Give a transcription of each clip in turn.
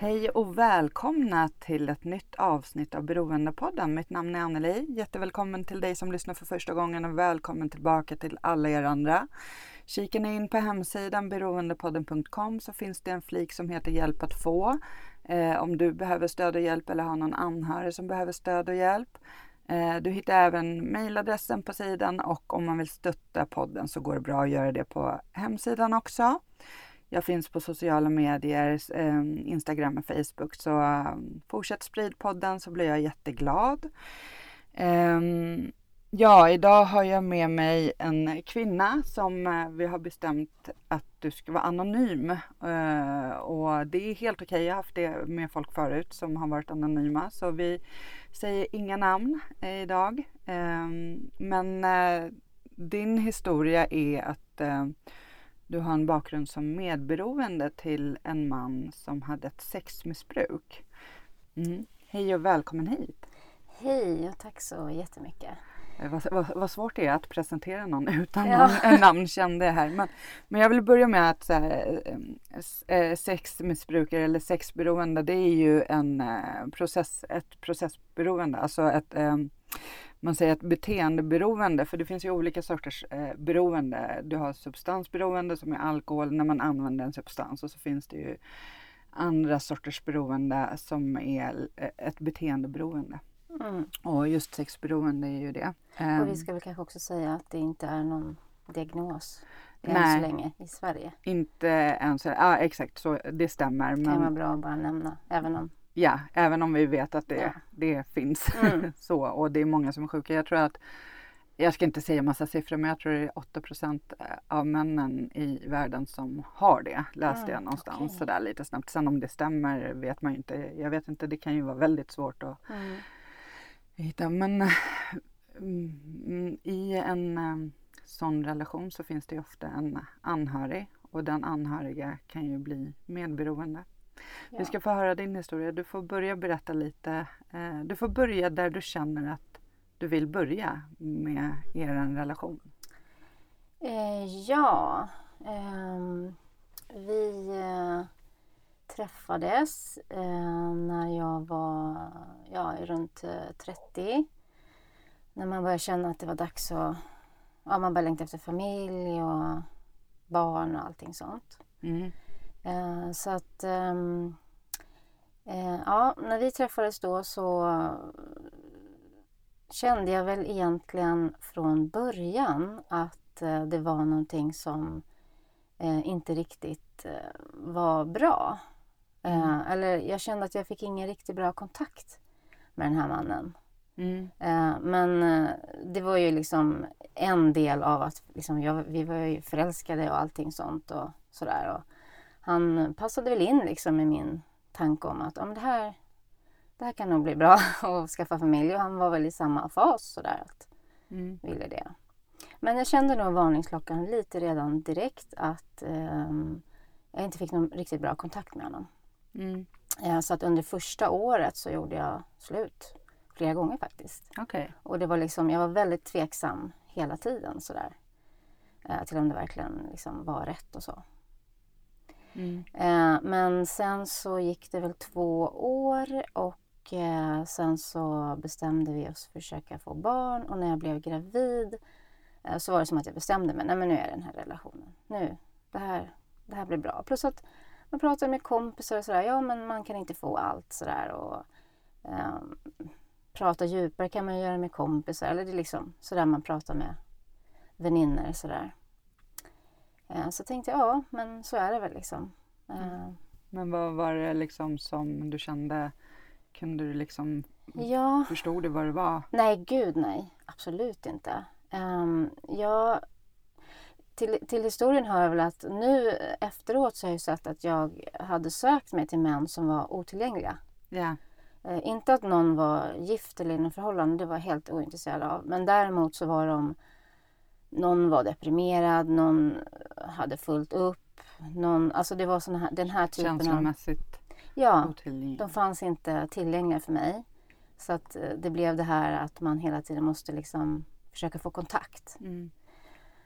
Hej och välkomna till ett nytt avsnitt av Beroendepodden. Mitt namn är Anneli. Jättevälkommen till dig som lyssnar för första gången och välkommen tillbaka till alla er andra. Kikar ni in på hemsidan beroendepodden.com så finns det en flik som heter Hjälp att få. Om du behöver stöd och hjälp eller har någon anhörig som behöver stöd och hjälp. Du hittar även mejladressen på sidan och om man vill stötta podden så går det bra att göra det på hemsidan också. Jag finns på sociala medier, Instagram och Facebook, så fortsätt sprid podden så blir jag jätteglad. Idag har jag med mig en kvinna som vi har bestämt att du ska vara anonym. Och det är helt okej, jag har haft det med folk förut som har varit anonyma. Så vi säger inga namn idag. Men din historia är att du har en bakgrund som medberoende till en man som hade ett sexmissbruk. Hej och välkommen hit. Hej och tack så jättemycket. Vad svårt det är att presentera någon utan någon namn kände jag här. Men jag vill börja med att sexmissbrukare eller sexberoende, det är ju ett processberoende. Alltså man säger ett beteendeberoende, för det finns ju olika sorters beroende. Du har substansberoende som är alkohol när man använder en substans, och så finns det ju andra sorters beroende som är ett beteendeberoende. Och just sexberoende är ju det. Och vi ska väl kanske också säga att det inte är någon diagnos än så länge i Sverige. Inte än så. Ja, exakt, så det stämmer. Det kan vara bra att bara nämna, även om vi vet att det finns. Så, och det är många som är sjuka. Jag tror att, jag ska inte säga massa siffror, men jag tror det är 8% av männen i världen som har det. Läste jag någonstans sådär lite snabbt. Sen om det stämmer vet man ju inte. Jag vet inte, det kan ju vara väldigt svårt att hitta. Men i en sån relation så finns det ofta en anhörig. Och den anhöriga kan ju bli medberoende. Ja. Vi ska få höra din historia. Du får börja berätta lite. Du får börja där du känner att du vill börja med er relation. Vi träffades när jag var runt 30. När man började känna att det var dags att... Ja, man började längta efter familj och barn och allting sånt. Så att... när vi träffades då så kände jag väl egentligen från början att det var någonting som inte riktigt var bra. Eller jag kände att jag fick ingen riktigt bra kontakt med den här mannen. Men det var ju liksom en del av att liksom vi var ju förälskade och allting sånt och sådär. Och han passade väl in liksom i min tanke om att det här kan nog bli bra att skaffa familj. Och han var väl i samma fas sådär att ville det. Men jag kände nog varningsklockan lite redan direkt att jag inte fick någon riktigt bra kontakt med honom. Så att under första året så gjorde jag slut flera gånger faktiskt. Okay. Och det var liksom, jag var väldigt tveksam hela tiden sådär. Till om det verkligen liksom var rätt och så. Men sen så gick det väl 2 år och sen så bestämde vi oss för att försöka få barn. Och när jag blev gravid så var det som att jag bestämde mig. Nej, men nu är det den här relationen. Nu, det här blir bra. Plus att man pratar med kompisar och sådär. Ja, men man kan inte få allt sådär. Och prata djupare kan man göra med kompisar. Eller det är liksom sådär man pratar med vänner sådär. Så tänkte jag, men så är det väl liksom. Men vad var det liksom som du kände? Kunde du liksom... Förstod du vad det var? Nej, gud nej. Absolut inte. Till historien hör jag väl att nu efteråt så har jag sett att jag hade sökt mig till män som var otillgängliga. Ja. Inte att någon var gift eller i en förhållande, det var jag helt ointresserad av. Men däremot så var någon var deprimerad, någon hade fullt upp, alltså det var den här typen av... Känslomässigt de fanns inte tillgängliga för mig. Så att det blev det här att man hela tiden måste liksom försöka få kontakt.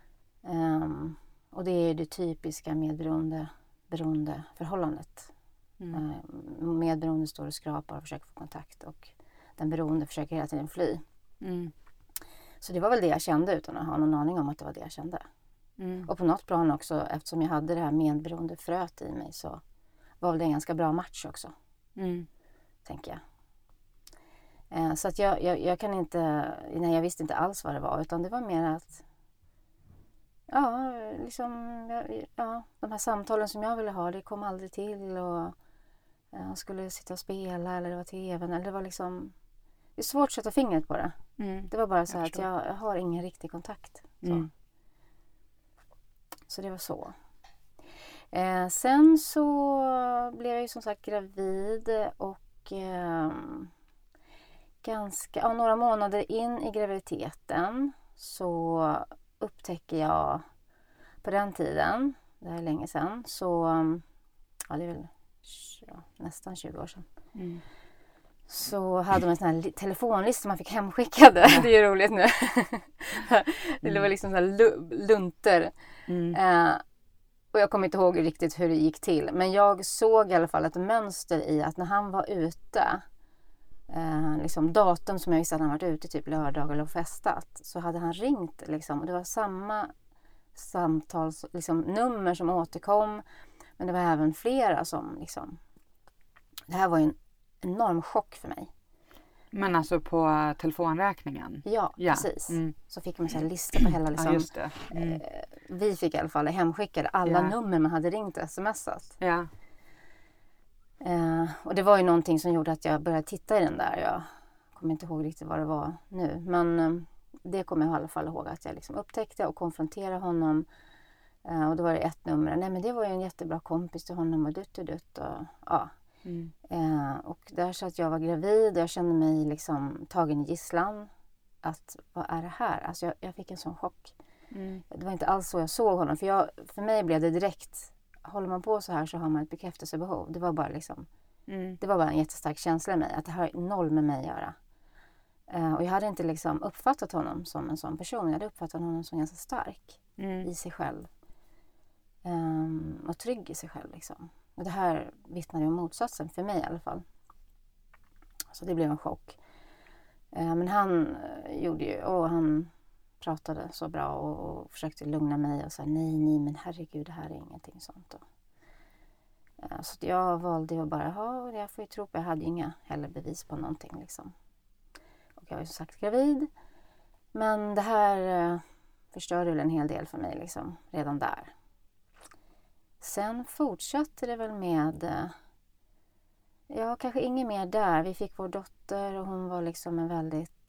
Och det är det typiska medberoende förhållandet. Medberoende står och skrapar och försöker få kontakt och den beroende försöker hela tiden fly. Så det var väl det jag kände utan att ha någon aning om att det var det jag kände. Och på något plan också, eftersom jag hade det här medberoende fröet i mig, så var väl det en ganska bra match också. Tänker jag. Så att jag kan inte, nej, jag visste inte alls vad det var, utan det var mer att de här samtalen som jag ville ha, det kom aldrig till, och jag skulle sitta och spela eller det var tvn, eller det var liksom, det är svårt att sätta fingret på det. Det var bara så att jag har ingen riktig kontakt. Så det var så. Sen så blev jag ju som sagt gravid och några månader in i graviditeten så upptäcker jag på den tiden, det här är länge sedan, så det är väl nästan 20 år sedan. Så hade de en sån här telefonlista man fick hemskickade. Det är ju roligt nu. Det var liksom så här lunter. Och jag kommer inte ihåg riktigt hur det gick till. Men jag såg i alla fall ett mönster i att när han var ute, liksom datum som jag visste att han varit ute, typ lördag eller festat, så hade han ringt liksom. Och det var samma samtals liksom, nummer som återkom. Men det var även flera som liksom... Det här var ju en enorm chock för mig. Men alltså på telefonräkningen? Ja, precis. Så fick man en lista på hela liksom, just det. vi fick i alla fall hemskickade alla nummer man hade ringt och smsat. Och det var ju någonting som gjorde att jag började titta i den där. Jag kommer inte ihåg riktigt vad det var nu. Men det kommer jag i alla fall ihåg att jag liksom upptäckte och konfronterade honom. Och då var det ett nummer. Nej, men det var ju en jättebra kompis till honom och dutt. Och, och där så att jag var gravid och jag kände mig liksom tagen i gisslan. Att vad är det här? Alltså jag fick en sån chock. Det var inte alls så jag såg honom. För mig blev det direkt, håller man på så här så har man ett bekräftelsebehov. Det var bara liksom, det var bara en jättestark känsla i mig. Att det har noll med mig att göra. Och jag hade inte liksom uppfattat honom som en sån person. Jag hade uppfattat honom som ganska stark i sig själv. Och trygg i sig själv liksom. Och det här vittnade om motsatsen, för mig i alla fall. Så det blev en chock. Men han gjorde ju, han pratade så bra och försökte lugna mig och sa nej, men herregud, det här är ingenting sånt. Så jag valde att bara, jag får ju tro på, jag hade inga heller bevis på någonting liksom. Och jag var ju som sagt gravid. Men det här förstörde väl en hel del för mig liksom, redan där. Sen fortsatte det väl med, kanske inget mer där. Vi fick vår dotter och hon var liksom en väldigt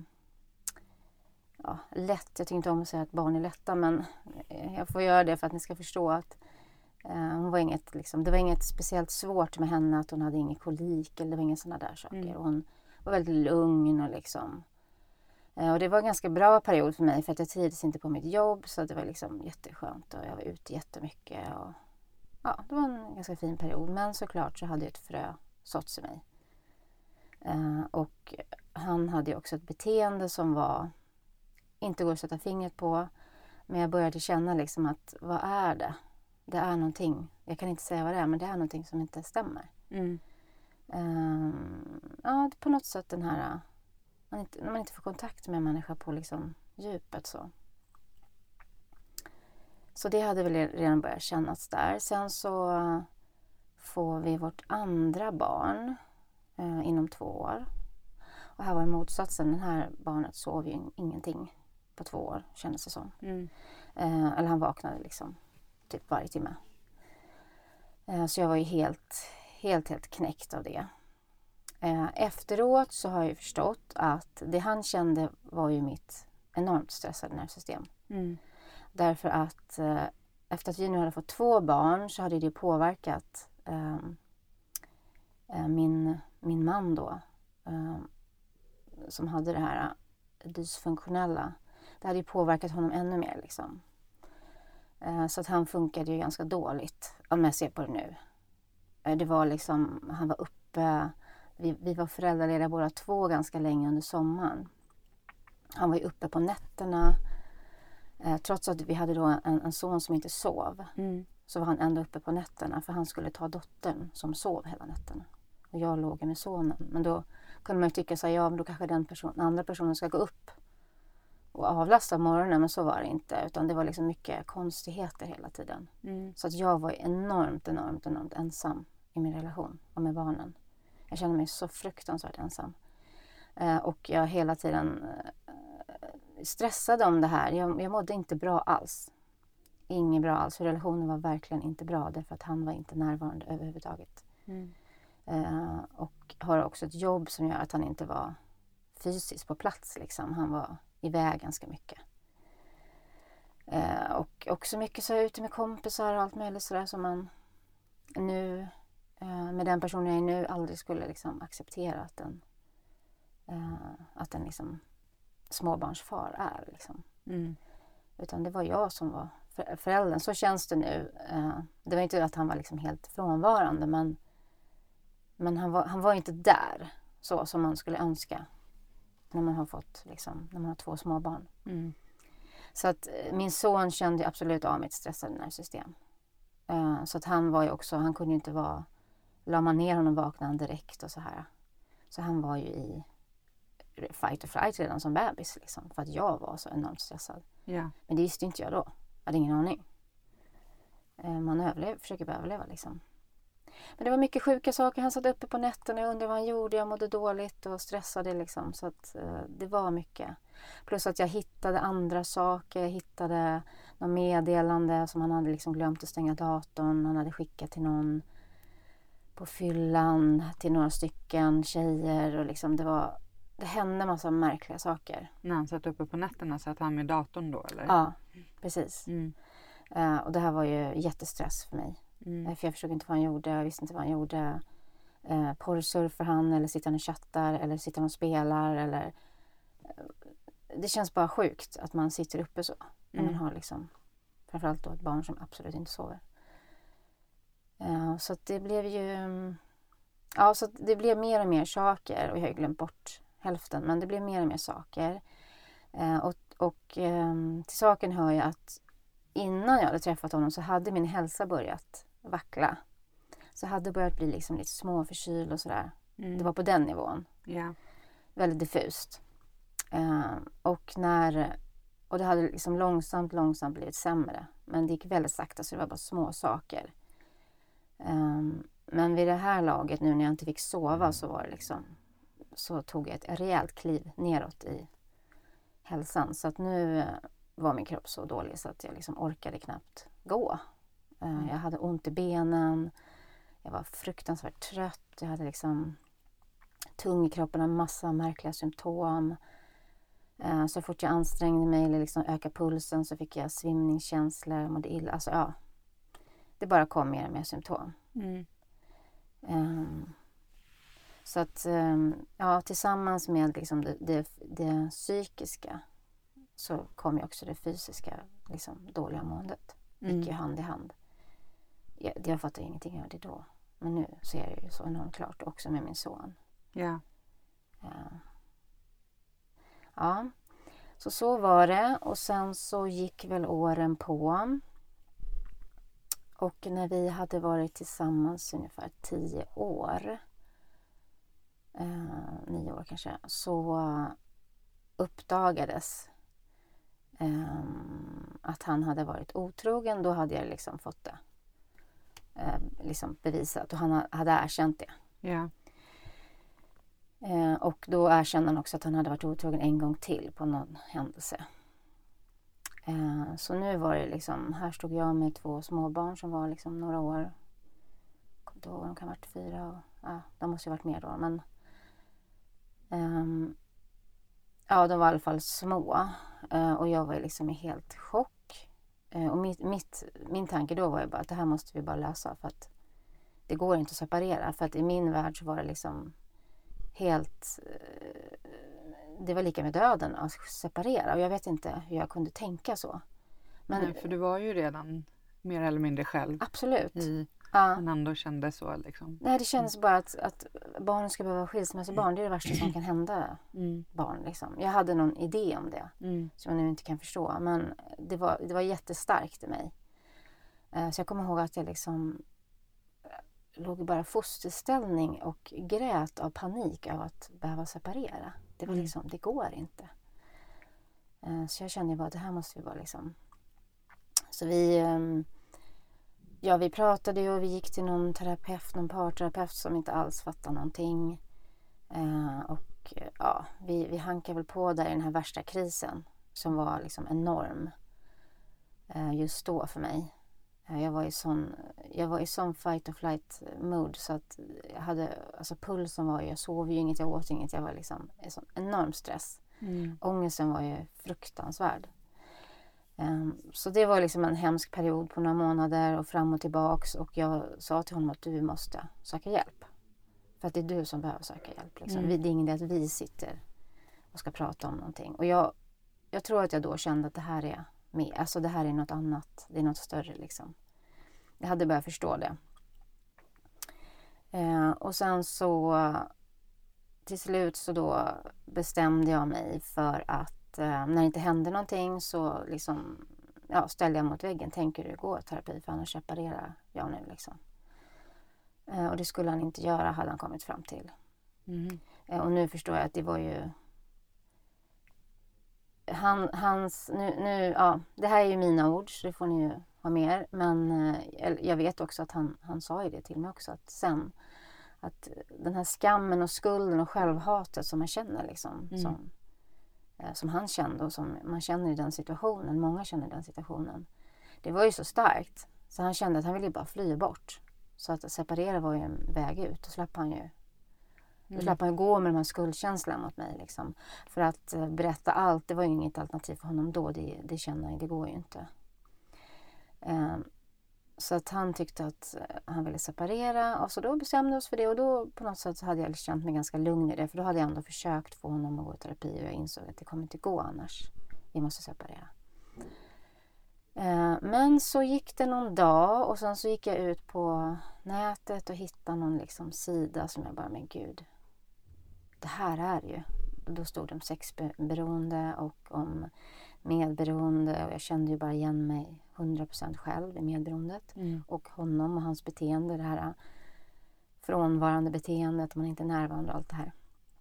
lätt. Jag tycker inte om att säga att barn är lätta, men jag får göra det för att ni ska förstå att hon var inget, liksom, det var inget speciellt svårt med henne, att hon hade ingen kolik eller det var inga sådana där saker. Hon var väldigt lugn och liksom. Och det var en ganska bra period för mig för att jag trivdes inte på mitt jobb, så det var liksom jätteskönt och jag var ute jättemycket. Och, det var en ganska fin period, men såklart så hade ett frö såtts i mig. Och han hade ju också ett beteende som var, inte går att sätta fingret på, men jag började känna liksom att vad är det? Det är någonting, jag kan inte säga vad det är, men det är någonting som inte stämmer. På något sätt den här, när man inte får kontakt med en människa på liksom djupet så. Så det hade väl redan börjat kännas där. Sen så får vi vårt andra barn inom 2 år. Och här var motsatsen. Det här barnet sov ju ingenting på 2 år, kändes det som. Eller han vaknade liksom typ varje timme. Så jag var ju helt knäckt av det. Efteråt så har jag förstått att det han kände var ju mitt enormt stressade nervsystem. Därför att efter att vi nu hade fått 2 barn så hade det påverkat min man då. Som hade det här dysfunktionella. Det hade ju påverkat honom ännu mer liksom. Så att han funkade ju ganska dåligt om jag ser på det nu. Det var liksom, han var uppe, vi var föräldralediga båda 2 ganska länge under sommaren. Han var ju uppe på nätterna. Trots att vi hade då en son som inte sov. så var han ändå uppe på nätterna för han skulle ta dottern som sov hela nätterna. Och jag låg med sonen. Men då kunde man ju tycka så här, ja men då kanske andra personen ska gå upp och avlasta morgonen, men så var det inte. Utan det var liksom mycket konstigheter hela tiden. Så att jag var enormt ensam i min relation och med barnen. Jag kände mig så fruktansvärt ensam. Och jag hela tiden stressade om det här. Jag mådde inte bra alls. Inget bra alls. För relationen var verkligen inte bra därför att han var inte närvarande överhuvudtaget. Och har också ett jobb som gör att han inte var fysiskt på plats. Liksom. Han var iväg ganska mycket. Och också mycket så ute med kompisar och allt möjligt sådär som man nu med den personen jag är nu aldrig skulle liksom acceptera att en liksom småbarnsfar är. Liksom. Utan det var jag som var föräldern. Så känns det nu. Det var inte att han var liksom helt frånvarande men han var inte där så som man skulle önska när man har fått liksom, när man har 2 små barn. Så att min son kände absolut av mitt stressade nervsystem. Så att han var ju också, han kunde ju inte la man ner honom vaknade han direkt och så här. Så han var ju i fight or flight redan som bebis liksom, för att jag var så enormt stressad. Ja. Men det visste inte jag då. Jag hade ingen aning. Man försöker bara överleva liksom. Men det var mycket sjuka saker. Han satt uppe på nätterna. Jag undrade vad han gjorde. Jag mådde dåligt och stressade liksom. Så att det var mycket. Plus att jag hittade andra saker. Jag hittade något meddelande som han hade liksom glömt att stänga datorn. Han hade skickat till någon på fyllan. Till några stycken tjejer. Och liksom det hände massa märkliga saker. När han satt uppe på nätterna satt han med datorn då eller? Ja, precis. Och det här var ju jättestress för mig. För jag förstod inte vad han gjorde. Jag visste inte vad han gjorde. Porrsurfar han eller sitter han och chattar eller sitter han och spelar eller... Det känns bara sjukt att man sitter uppe så. När man har liksom framförallt då ett barn som absolut inte sover. Så att det blev ju... Ja, så det blev mer och mer saker och jag har glömt bort hälften. Men det blev mer och mer saker. Och till saken hör jag att innan jag hade träffat honom så hade min hälsa börjat vackla. Så jag hade börjat bli liksom lite småförkyld och sådär. Det var på den nivån. Yeah. Väldigt diffust. Och det hade liksom långsamt blivit sämre. Men det gick väldigt sakta så det var bara små saker. Men vid det här laget nu när jag inte fick sova så var det liksom... Så tog jag ett rejält kliv neråt i hälsan. Så att nu var min kropp så dålig så att jag liksom orkade knappt gå. Jag hade ont i benen. Jag var fruktansvärt trött. Jag hade liksom tung i kroppen och massa märkliga symptom. Så fort jag ansträngde mig eller liksom ökade pulsen så fick jag svimningskänslor. Mådde illa. Alltså ja, det bara kom mer och mer symptom. Så att ja, tillsammans med liksom det psykiska så kom ju också det fysiska liksom, dåliga måendet. Gick ju hand i hand. Jag fattade ingenting av det då. Men nu ser jag ju så enormt klart också med min son. Ja. Ja, så var det. Och sen så gick väl åren på. Och när vi hade varit tillsammans ungefär 10 år. 9 år kanske. Så uppdagades att han hade varit otrogen. Då hade jag liksom fått det liksom bevisat och han hade erkänt det. Ja. Och då erkände han också att han hade varit otrogen en gång till på någon händelse. Så nu var det liksom, här stod jag med 2 småbarn som var liksom några år. Då de kan ha varit 4 och ja, de måste ju ha varit mer då. Men ja, de var i alla fall små. Och jag var liksom i helt chock. Och min tanke då var ju bara att det här måste vi bara lösa för att det går inte att separera. För att i min värld så var det liksom helt... Det var lika med döden att separera. Och jag vet inte hur jag kunde tänka så. Nej, för du var ju redan mer eller mindre själv. Absolut. Men ändå kände så liksom. Nej, det kändes bara att barnen ska behöva skilsmässobarn. Det är det värsta som kan hända barn. Liksom. Jag hade någon idé om det. Som jag nu inte kan förstå. Men det var jättestarkt i mig. Så jag kommer ihåg att jag liksom låg bara fosterställning och grät av panik av att behöva separera. Det var liksom, det går inte. Så jag kände bara att det här måste vi bara liksom... Så vi pratade och vi gick till någon parterapeut som inte alls fattade någonting. Och ja, vi hankade väl på där i den här värsta krisen som var liksom enorm just då för mig. Jag var i sån fight or flight mode så att jag hade, alltså pulsen var ju, jag sov ju inget, jag åt inget, jag var liksom i sån enorm stress. Ångesten var ju fruktansvärd. Så det var liksom en hemsk period på några månader och fram och tillbaks, och jag sa till honom att du måste söka hjälp. För att det är du som behöver söka hjälp. Liksom. Det är ingen idé att vi sitter och ska prata om någonting. Och jag tror att jag då kände att det här är med. Alltså det här är något annat. Det är något större liksom. Jag hade börjat förstå det. Och sen så till slut så då bestämde jag mig för att när det inte hände någonting så liksom, ja, ställde jag mot väggen. Tänker du gå i terapi, för annars separerar jag nu liksom. Och det skulle han inte göra, hade han kommit fram till. Och nu förstår jag att det var ju det här är ju mina ord, så det får ni ju ha med er. Men jag vet också att han sa ju det till mig också, att sen att den här skammen och skulden och självhatet som man känner liksom, som han kände och som man känner i den situationen, många känner i den situationen, det var ju så starkt, så han kände att han ville bara fly bort. Så att separera var ju en väg ut. Då slapp han ju gå med de här skuldkänslan mot mig liksom. För att berätta allt, det var ju inget alternativ för honom då. Det känner jag, det går ju inte. Så att han tyckte att han ville separera. Och så då bestämde vi oss för det. Och då på något sätt så hade jag känt mig ganska lugn i det. För då hade jag ändå försökt få honom att gå i terapi. Och jag insåg att det kommer inte gå annars. Vi måste separera. Men så gick det någon dag och sen så gick jag ut på nätet och hittade någon liksom sida som jag bara, men gud, det här är ju. Då stod det om sexberoende och om medberoende, och jag kände ju bara igen mig 100% själv i medberoendet och honom och hans beteende, det här frånvarande beteendet, man inte är närvarande och allt det här.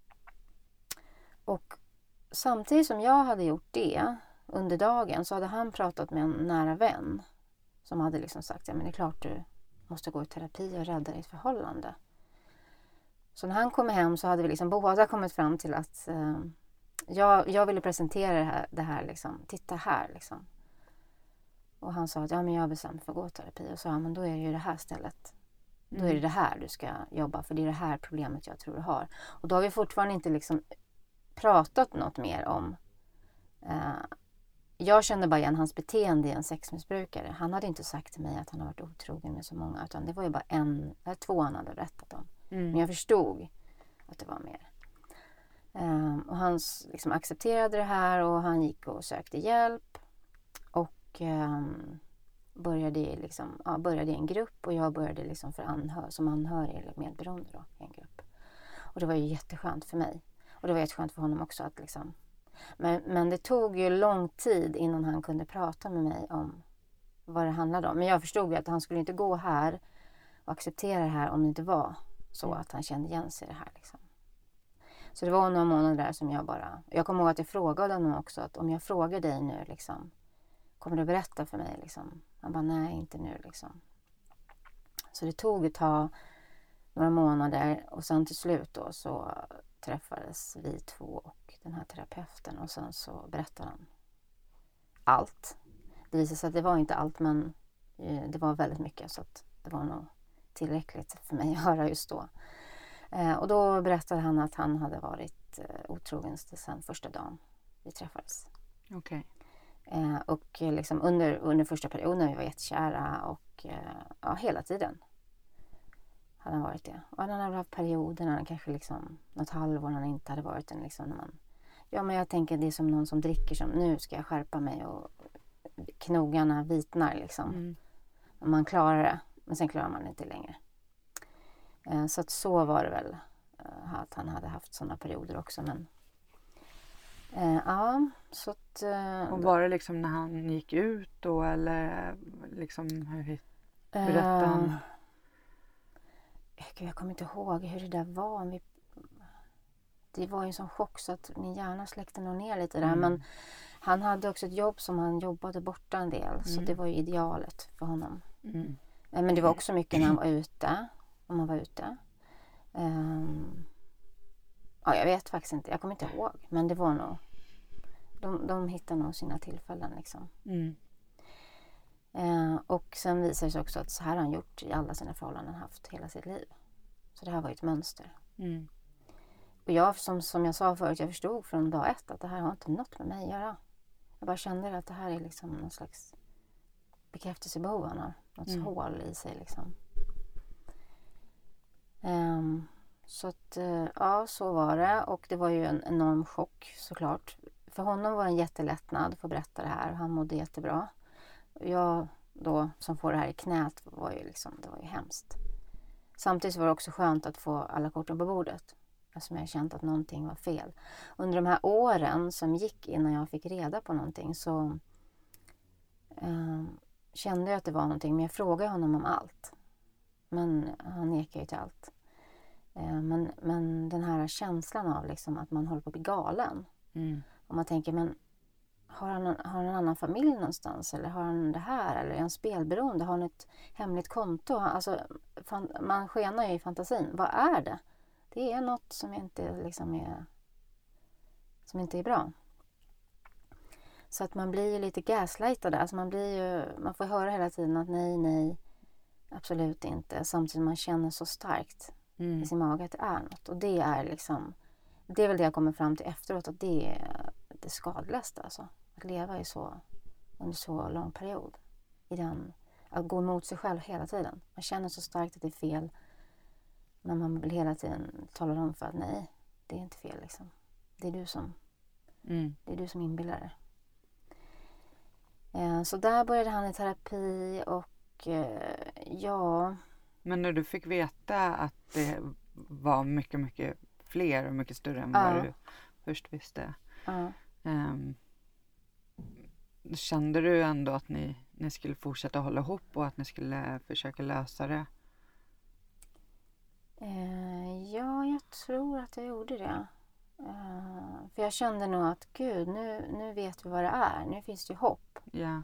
Och samtidigt som jag hade gjort det under dagen så hade han pratat med en nära vän som hade liksom sagt, ja men det är klart du måste gå i terapi och rädda ditt förhållande. Så när han kom hem så hade vi liksom båda kommit fram till att jag ville presentera det här liksom, titta här liksom. Och han sa att ja men jag har bestämt för att gå i terapi, och sa men då är det ju det här stället. Då är det här du ska jobba, för det är det här problemet jag tror du har. Och då har vi fortfarande inte liksom pratat något mer om jag kände bara igen hans beteende i en sexmissbrukare. Han hade inte sagt till mig att han har varit otrogen med så många, utan det var ju bara en eller två han hade berättat om. Men jag förstod att det var mer. Och han liksom accepterade det här och han gick och sökte hjälp. Och började i en grupp, och jag började liksom som anhörig eller medberoende då, i en grupp. Och det var ju jätteskönt för mig. Och det var jätteskönt för honom också att liksom... Men det tog ju lång tid innan han kunde prata med mig om vad det handlade om. Men jag förstod ju att han skulle inte gå här och acceptera det här om det inte var så att han kände igen sig i det här liksom. Så det var några månader där som jag kommer ihåg att jag frågade honom också, att om jag frågar dig nu liksom, kommer du berätta för mig liksom? Han bara, nej inte nu liksom. Så det tog ett tag, några månader, och sen till slut då så träffades vi två och den här terapeuten, och sen så berättade han allt. Det visade sig att det var inte allt, men det var väldigt mycket, så att det var nog tillräckligt för mig att höra just då. Och då berättade han att han hade varit otrogen sedan första dagen vi träffades. Okej. Och liksom under första perioden vi var jättekära, och hela tiden hade han varit det. Och han hade haft perioder när han kanske liksom något halvår när han inte hade varit en liksom, när man, ja men jag tänker det är som någon som dricker, som nu ska jag skärpa mig, och knogarna vitnar liksom. Och man klarar det, men sen klarar man det inte längre. Så att så var det väl, att han hade haft sådana perioder också, men ja, så att... Och var det liksom när han gick ut då, eller liksom hur Berätta. Jag kommer inte ihåg hur det där var. Det var ju en sån chock så att min hjärna släckte nog ner lite där. Men han hade också ett jobb som han jobbade borta en del. Så det var ju idealet för honom. Men det var också mycket när han var ute. Om han var ute. Jag vet faktiskt inte. Jag kommer inte ihåg. Men det var nog... De hittade nog sina tillfällen liksom. Och sen visar det sig också att så här har han gjort i alla sina förhållanden haft hela sitt liv. Så det här var ju ett mönster. Och jag, som jag sa förut, jag förstod från dag ett att det här har inte något med mig att göra. Jag bara kände att det här är liksom någon slags bekräftelsebehov han har. Något hål i sig liksom. Så att, så var det. Och det var ju en enorm chock såklart. För honom var det en jättelättnad att få berätta det här. Han mådde jättebra. Jag då, som får det här i knät, var ju liksom, det var ju hemskt. Samtidigt var det också skönt att få alla korten på bordet. Eftersom jag känt att någonting var fel. Under de här åren som gick innan jag fick reda på någonting så kände jag att det var någonting. Men jag frågade honom om allt. Men han nekade ju till allt. Men den här känslan av liksom att man håller på att bli galen. Och man tänker, men har han en annan familj någonstans? Eller har han det här? Eller är han spelberoende? Har han ett hemligt konto? Alltså, man skenar ju i fantasin. Vad är det? Det är något som inte liksom som inte är bra. Så att man blir ju lite gaslightad. Alltså man får höra hela tiden att nej, absolut inte. Samtidigt man känner så starkt i sin mage att det är något. Och det är liksom, det är väl det jag kommer fram till efteråt, att det är det skadligaste alltså. Att leva under så lång period. Att gå emot sig själv hela tiden. Man känner så starkt att det är fel. Men man vill hela tiden tala om för att nej, det är inte fel liksom. Det är du som inbillar dig. Så där började han i terapi och ja... Men när du fick veta att det var mycket, mycket fler och mycket större än vad du först visste. Kände du ändå att ni skulle fortsätta hålla ihop och att ni skulle försöka lösa det? Ja, jag tror att jag gjorde det. För jag kände nog att gud, nu vet vi vad det är. Nu finns det ju hopp. Ja.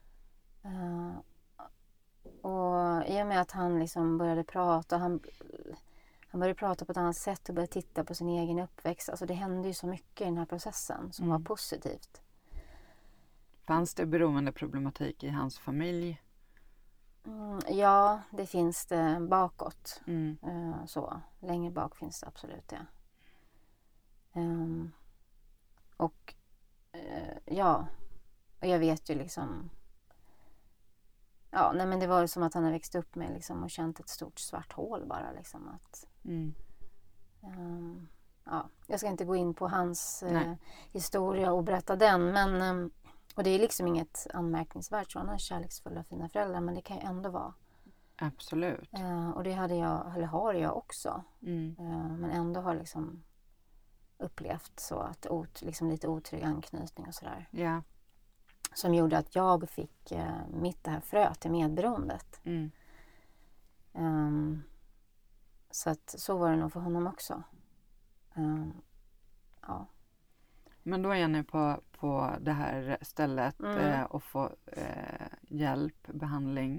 Och i och med att han liksom började prata, han började prata på ett annat sätt och började titta på sin egen uppväxt. Alltså det hände ju så mycket i den här processen som var positivt. Fanns det beroendeproblematik i hans familj? Ja, det finns det bakåt. Så, längre bak finns det absolut det. Och jag vet ju liksom... Ja, nej men det var ju som att han har växt upp med liksom och känt ett stort svart hål bara liksom att... jag ska inte gå in på hans historia och berätta den, men... Och det är liksom inget anmärkningsvärt, så han har kärleksfulla fina föräldrar, men det kan ju ändå vara. Absolut. Och det har jag också. Men ändå har liksom upplevt så att liksom lite otrygg anknytning och sådär. Ja. Som gjorde att jag fick det här frö till medberoendet. Så att så var det nog för honom också. Ja. Men då är ni på det här stället och får hjälp, behandling.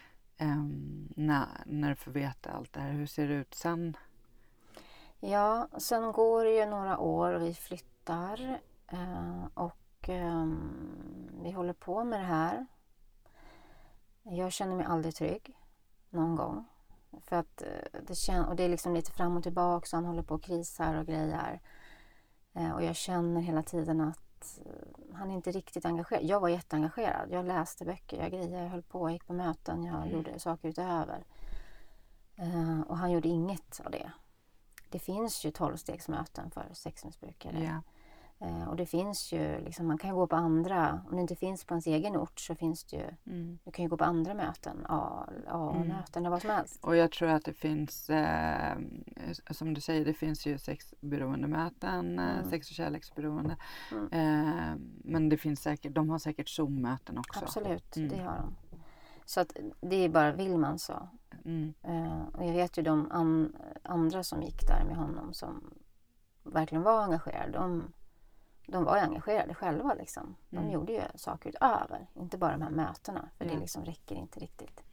När du får veta allt det här. Hur ser det ut sen? Ja, sen går det ju några år och vi flyttar. Och vi håller på med det här. Jag känner mig aldrig trygg. Någon gång. För att och det är liksom lite fram och tillbaka. Så han håller på och krisar och grejer. Och jag känner hela tiden att han är inte riktigt engagerad. Jag var jätteengagerad. Jag läste böcker, jag höll på, jag gick på möten, jag gjorde saker utöver. Och han gjorde inget av det. Det finns ju 12-stegsmöten för sexmissbrukare. Yeah. Och det finns ju, liksom, man kan ju gå på andra, om det inte finns på ens egen ort så finns det ju, du kan ju gå på andra möten, möten eller vad som helst. Och jag tror att det finns, som du säger, det finns ju sexberoendemöten, sex- och kärleksberoende. Men det finns säkert, de har säkert Zoom-möten också. Absolut, det har de. Så att det är bara vill man så. Mm. Och jag vet ju de andra som gick där med honom som verkligen var engagerade. De var ju engagerade själva liksom. De gjorde ju saker utöver. Inte bara de här mötena. För det liksom räcker inte riktigt.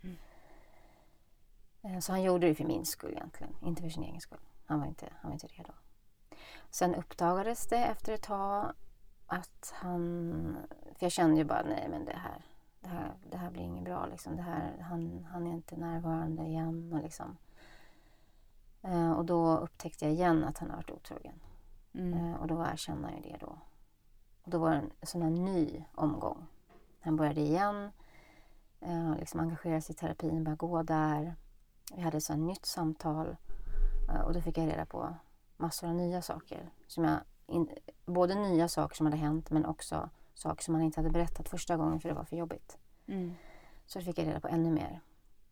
Så han gjorde det för min skull egentligen. Inte för sin egen skull. Han var inte redo. Sen uppdagades det efter ett tag att för jag kände ju bara nej men det här blir inget bra liksom. Han är inte närvarande igen och liksom. Och då upptäckte jag igen att han har varit otrogen. Och då erkände jag det då. Och då var det en sån här ny omgång. Han började igen. Liksom engagera sig i terapin, bara gå där. Vi hade så ett nytt samtal. Och då fick jag reda på massor av nya saker. Både nya saker som hade hänt men också saker som han inte hade berättat första gången för det var för jobbigt. Så fick jag reda på ännu mer.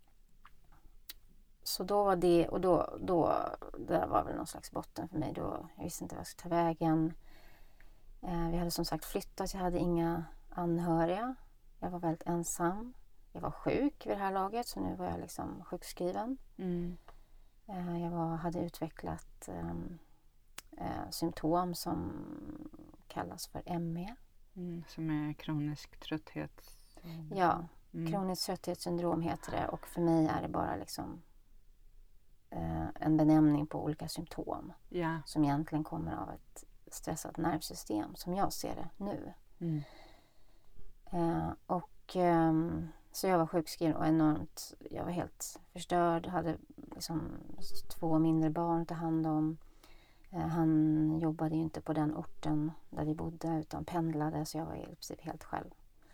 Så då var det, och det var väl någon slags botten för mig då. Jag visste inte vad jag skulle ta vägen. Vi hade som sagt flyttat, jag hade inga anhöriga. Jag var väldigt ensam. Jag var sjuk vid det här laget så nu var jag liksom sjukskriven. Jag hade utvecklat symptom som kallas för ME. Som är kronisk trötthet. Ja, kroniskt trötthetssyndrom heter det och för mig är det bara liksom en benämning på olika symptom som egentligen kommer av ett stressat nervsystem som jag ser det nu. Så jag var sjukskriven och jag var helt förstörd, hade liksom 2 mindre barn att ta hand om. Han jobbade ju inte på den orten där vi bodde utan pendlade så jag var i princip helt själv.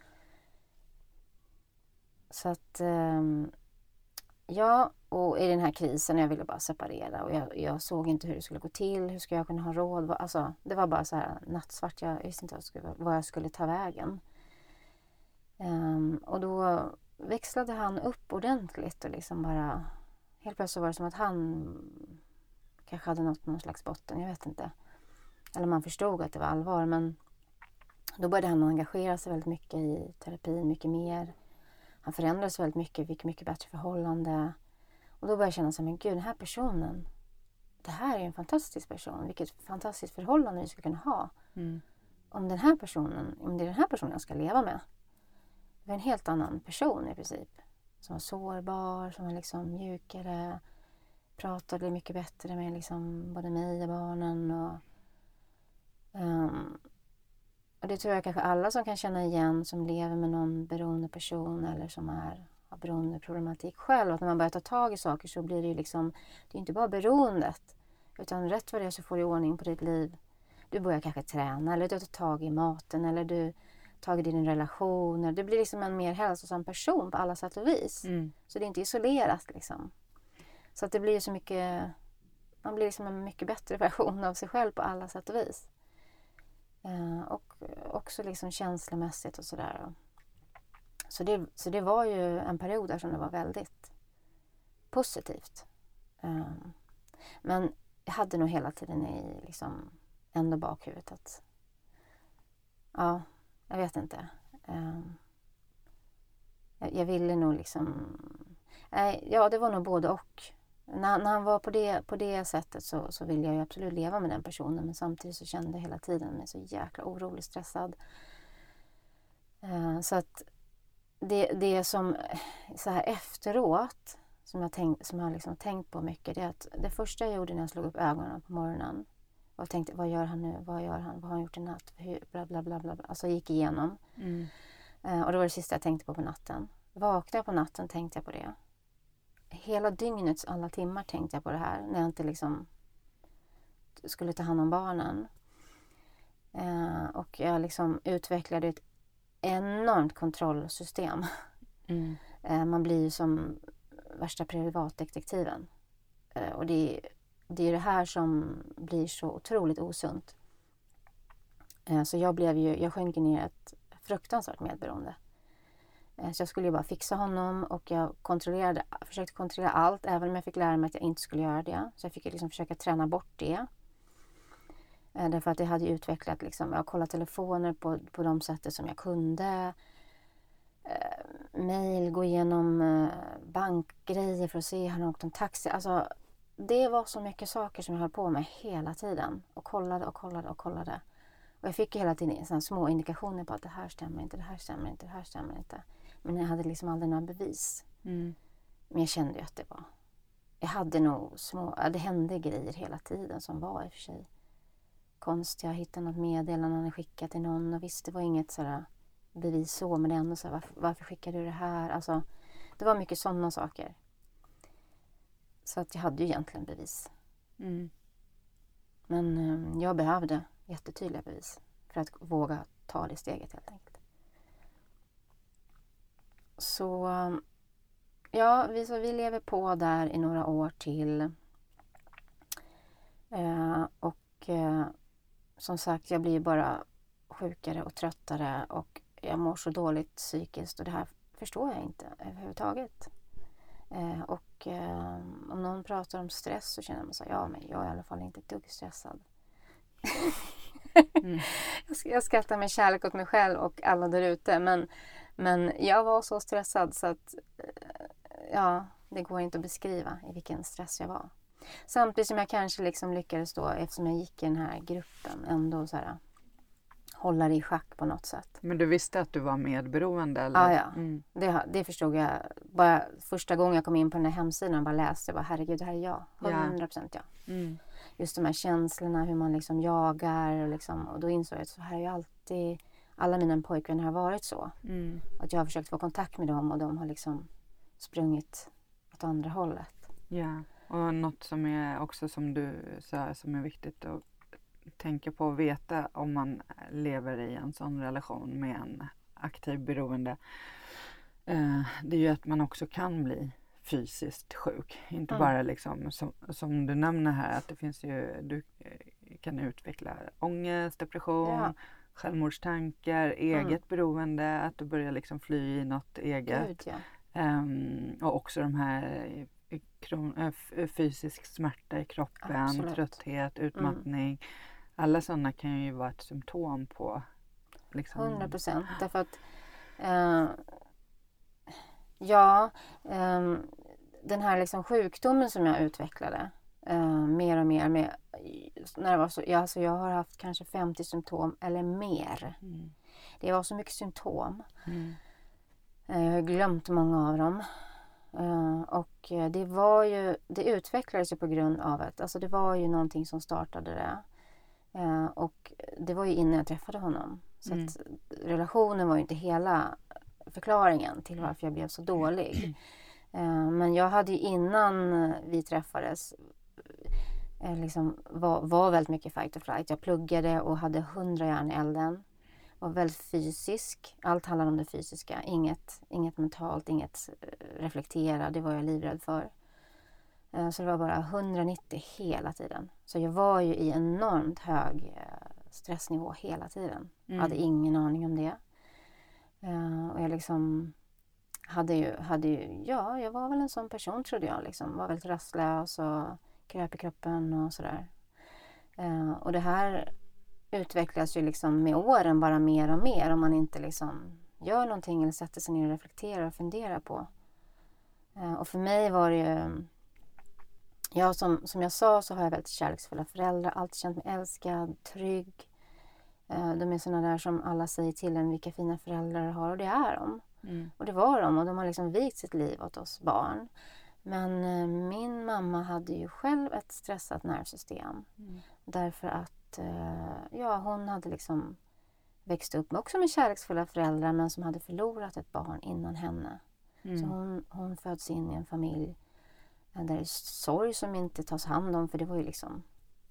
Så att och i den här krisen jag ville bara separera och jag såg inte hur det skulle gå till, hur skulle jag kunna ha råd. Alltså, det var bara så här nattsvart, jag visste inte vad jag skulle ta vägen. Och då växlade han upp ordentligt och liksom bara helt plötsligt var det som att han kanske hade någon slags botten, jag vet inte. Eller man förstod att det var allvar men då började han engagera sig väldigt mycket i terapin, mycket mer. Han förändrades väldigt mycket, fick mycket bättre förhållande. Och då började jag känna så här, men gud, den här personen, det här är en fantastisk person. Vilket fantastiskt förhållande vi skulle kunna ha. Om det är den här personen jag ska leva med. Det var en helt annan person i princip. Som var sårbar, som var liksom mjukare. Pratade mycket bättre med liksom både mig och barnen. Och det tror jag kanske alla som kan känna igen som lever med någon beroende person eller som har beroendeproblematik själv. Att när man börjar ta tag i saker så blir det ju liksom, det är inte bara beroendet. Utan rätt vad det är så får du ordning på ditt liv. Du börjar kanske träna eller du tar tag i maten eller du tar tag i din relation. Du blir liksom en mer hälsosam person på alla sätt och vis. Så det är inte isolerat liksom. Så att det blir så mycket, man blir liksom en mycket bättre version av sig själv på alla sätt och vis. Och också liksom känslomässigt och sådär. Så det var ju en period där som det var väldigt positivt. Men jag hade nog hela tiden i liksom ändå bakhuvudet att jag vet inte. Jag ville nog liksom det var nog både och. När han var på det sättet så ville jag ju absolut leva med den personen. Men samtidigt så kände jag hela tiden mig så jäkla orolig, stressad. Så att det som så här efteråt som jag liksom tänkt på mycket, det är att det första jag gjorde när jag slog upp ögonen på morgonen och tänkte, vad gör han nu? Vad har han gjort i natt? Bla bla bla bla. Alltså jag gick igenom. Och det var det sista jag tänkte på natten. Vaknade jag på natten tänkte jag på det. Hela dygnets alla timmar tänkte jag på det här. När jag inte liksom skulle ta hand om barnen. Och jag liksom utvecklade ett enormt kontrollsystem. Man blir ju som värsta privatdetektiven. Och det är det här som blir så otroligt osunt. Så jag sjönk ner i ett fruktansvärt medberoende. Så jag skulle ju bara fixa honom och jag försökte kontrollera allt även om jag fick lära mig att jag inte skulle göra det. Så jag fick liksom försöka träna bort det. Därför att jag hade utvecklat liksom, jag kollade telefoner på de sättet som jag kunde. mejl, gå igenom bankgrejer för att se, har han åkt en taxi? Alltså, det var så mycket saker som jag höll på med hela tiden. Och kollade och kollade och kollade. Och jag fick ju hela tiden såna små indikationer på att det här stämmer inte, det här stämmer inte, det här stämmer inte. Men jag hade liksom aldrig några bevis. Mm. Men jag kände ju att det var... Jag hade nog det hände grejer hela tiden som var i och för sig konstiga. Jag hittade något meddelande han skickat till någon. Och visst, det var inget sådär bevis så, men det ändå så här, varför skickar du det här? Alltså, det var mycket sådana saker. Så att jag hade ju egentligen bevis. Mm. Men jag behövde jättetydliga bevis för att våga ta det steget helt enkelt. Så ja, vi lever på där i några år till. Och som sagt, jag blir bara sjukare och tröttare och jag mår så dåligt psykiskt och det här förstår jag inte överhuvudtaget. Och om någon pratar om stress så känner man så här, ja men jag är i alla fall inte ett dugg stressad. Mm. Jag skrattar med kärlek åt mig själv och alla där ute, men jag var så stressad så att ja, det går inte att beskriva i vilken stress jag var. Samtidigt som jag kanske liksom lyckades då, eftersom jag gick i den här gruppen, ändå så här hålla det i schack på något sätt. Men du visste att du var medberoende? Eller? Ja. Mm. Det förstod jag. Bara första gången jag kom in på den här hemsidan och bara läste, jag bara, herregud, det här är jag. 100% jag. Mm. Just de här känslorna, hur man liksom jagar och, liksom, och då insåg jag att så här är ju alltid, alla mina pojkvänner har varit så. Mm. Att jag har försökt få kontakt med dem och de har liksom sprungit åt andra hållet. Ja, och något som är också som du sa som är viktigt att tänka på och veta om man lever i en sån relation med en aktiv beroende. Det är ju att man också kan bli fysiskt sjuk. Inte bara liksom som du nämner här, att det finns ju, du kan utveckla ångest, depression, självmordstankar, eget beroende, att du börjar liksom fly i något eget. Gud, ja. Och också de här fysisk smärta i kroppen, absolut. Trötthet, utmattning. Alla sådana kan ju vara ett symptom på liksom... 100%. Därför att den här liksom sjukdomen som jag utvecklade mer och mer med, när det var så, jag har haft kanske 50 symptom eller mer. Det var så mycket symptom. Jag har glömt många av dem. Och det utvecklades ju på grund av att det var ju någonting som startade det. Och det var ju innan jag träffade honom. Så att relationen var ju inte hela förklaringen till varför jag blev så dålig. Men jag hade ju innan vi träffades liksom var väldigt mycket fight or flight. Jag pluggade och hade 100 järn i elden. Var väldigt fysisk. Allt handlade om det fysiska. Inget mentalt, inget reflektera. Det var jag livrädd för. Så det var bara 190 hela tiden. Så jag var ju i enormt hög stressnivå hela tiden. Jag hade ingen aning om det. Och jag liksom hade ju, jag var väl en sån person trodde jag. Liksom. Var väldigt rastlös och kröp i kroppen och sådär. Och det här utvecklas ju liksom med åren bara mer och mer. Om man inte liksom gör någonting eller sätter sig ner och reflekterar och funderar på. Och för mig var det ju... Ja, som jag sa så har jag väldigt kärleksfulla föräldrar. Alltid känt mig älskad, trygg. De är sådana där som alla säger till en vilka fina föräldrar har. Och det är de. Och det var de. Och de har liksom vikt sitt liv åt oss barn. Men min mamma hade ju själv ett stressat nervsystem. Därför att hon hade liksom växt upp också med kärleksfulla föräldrar. Men som hade förlorat ett barn innan henne. Så hon föds in i en familj. Där det är sorg som inte tas hand om. För det var ju liksom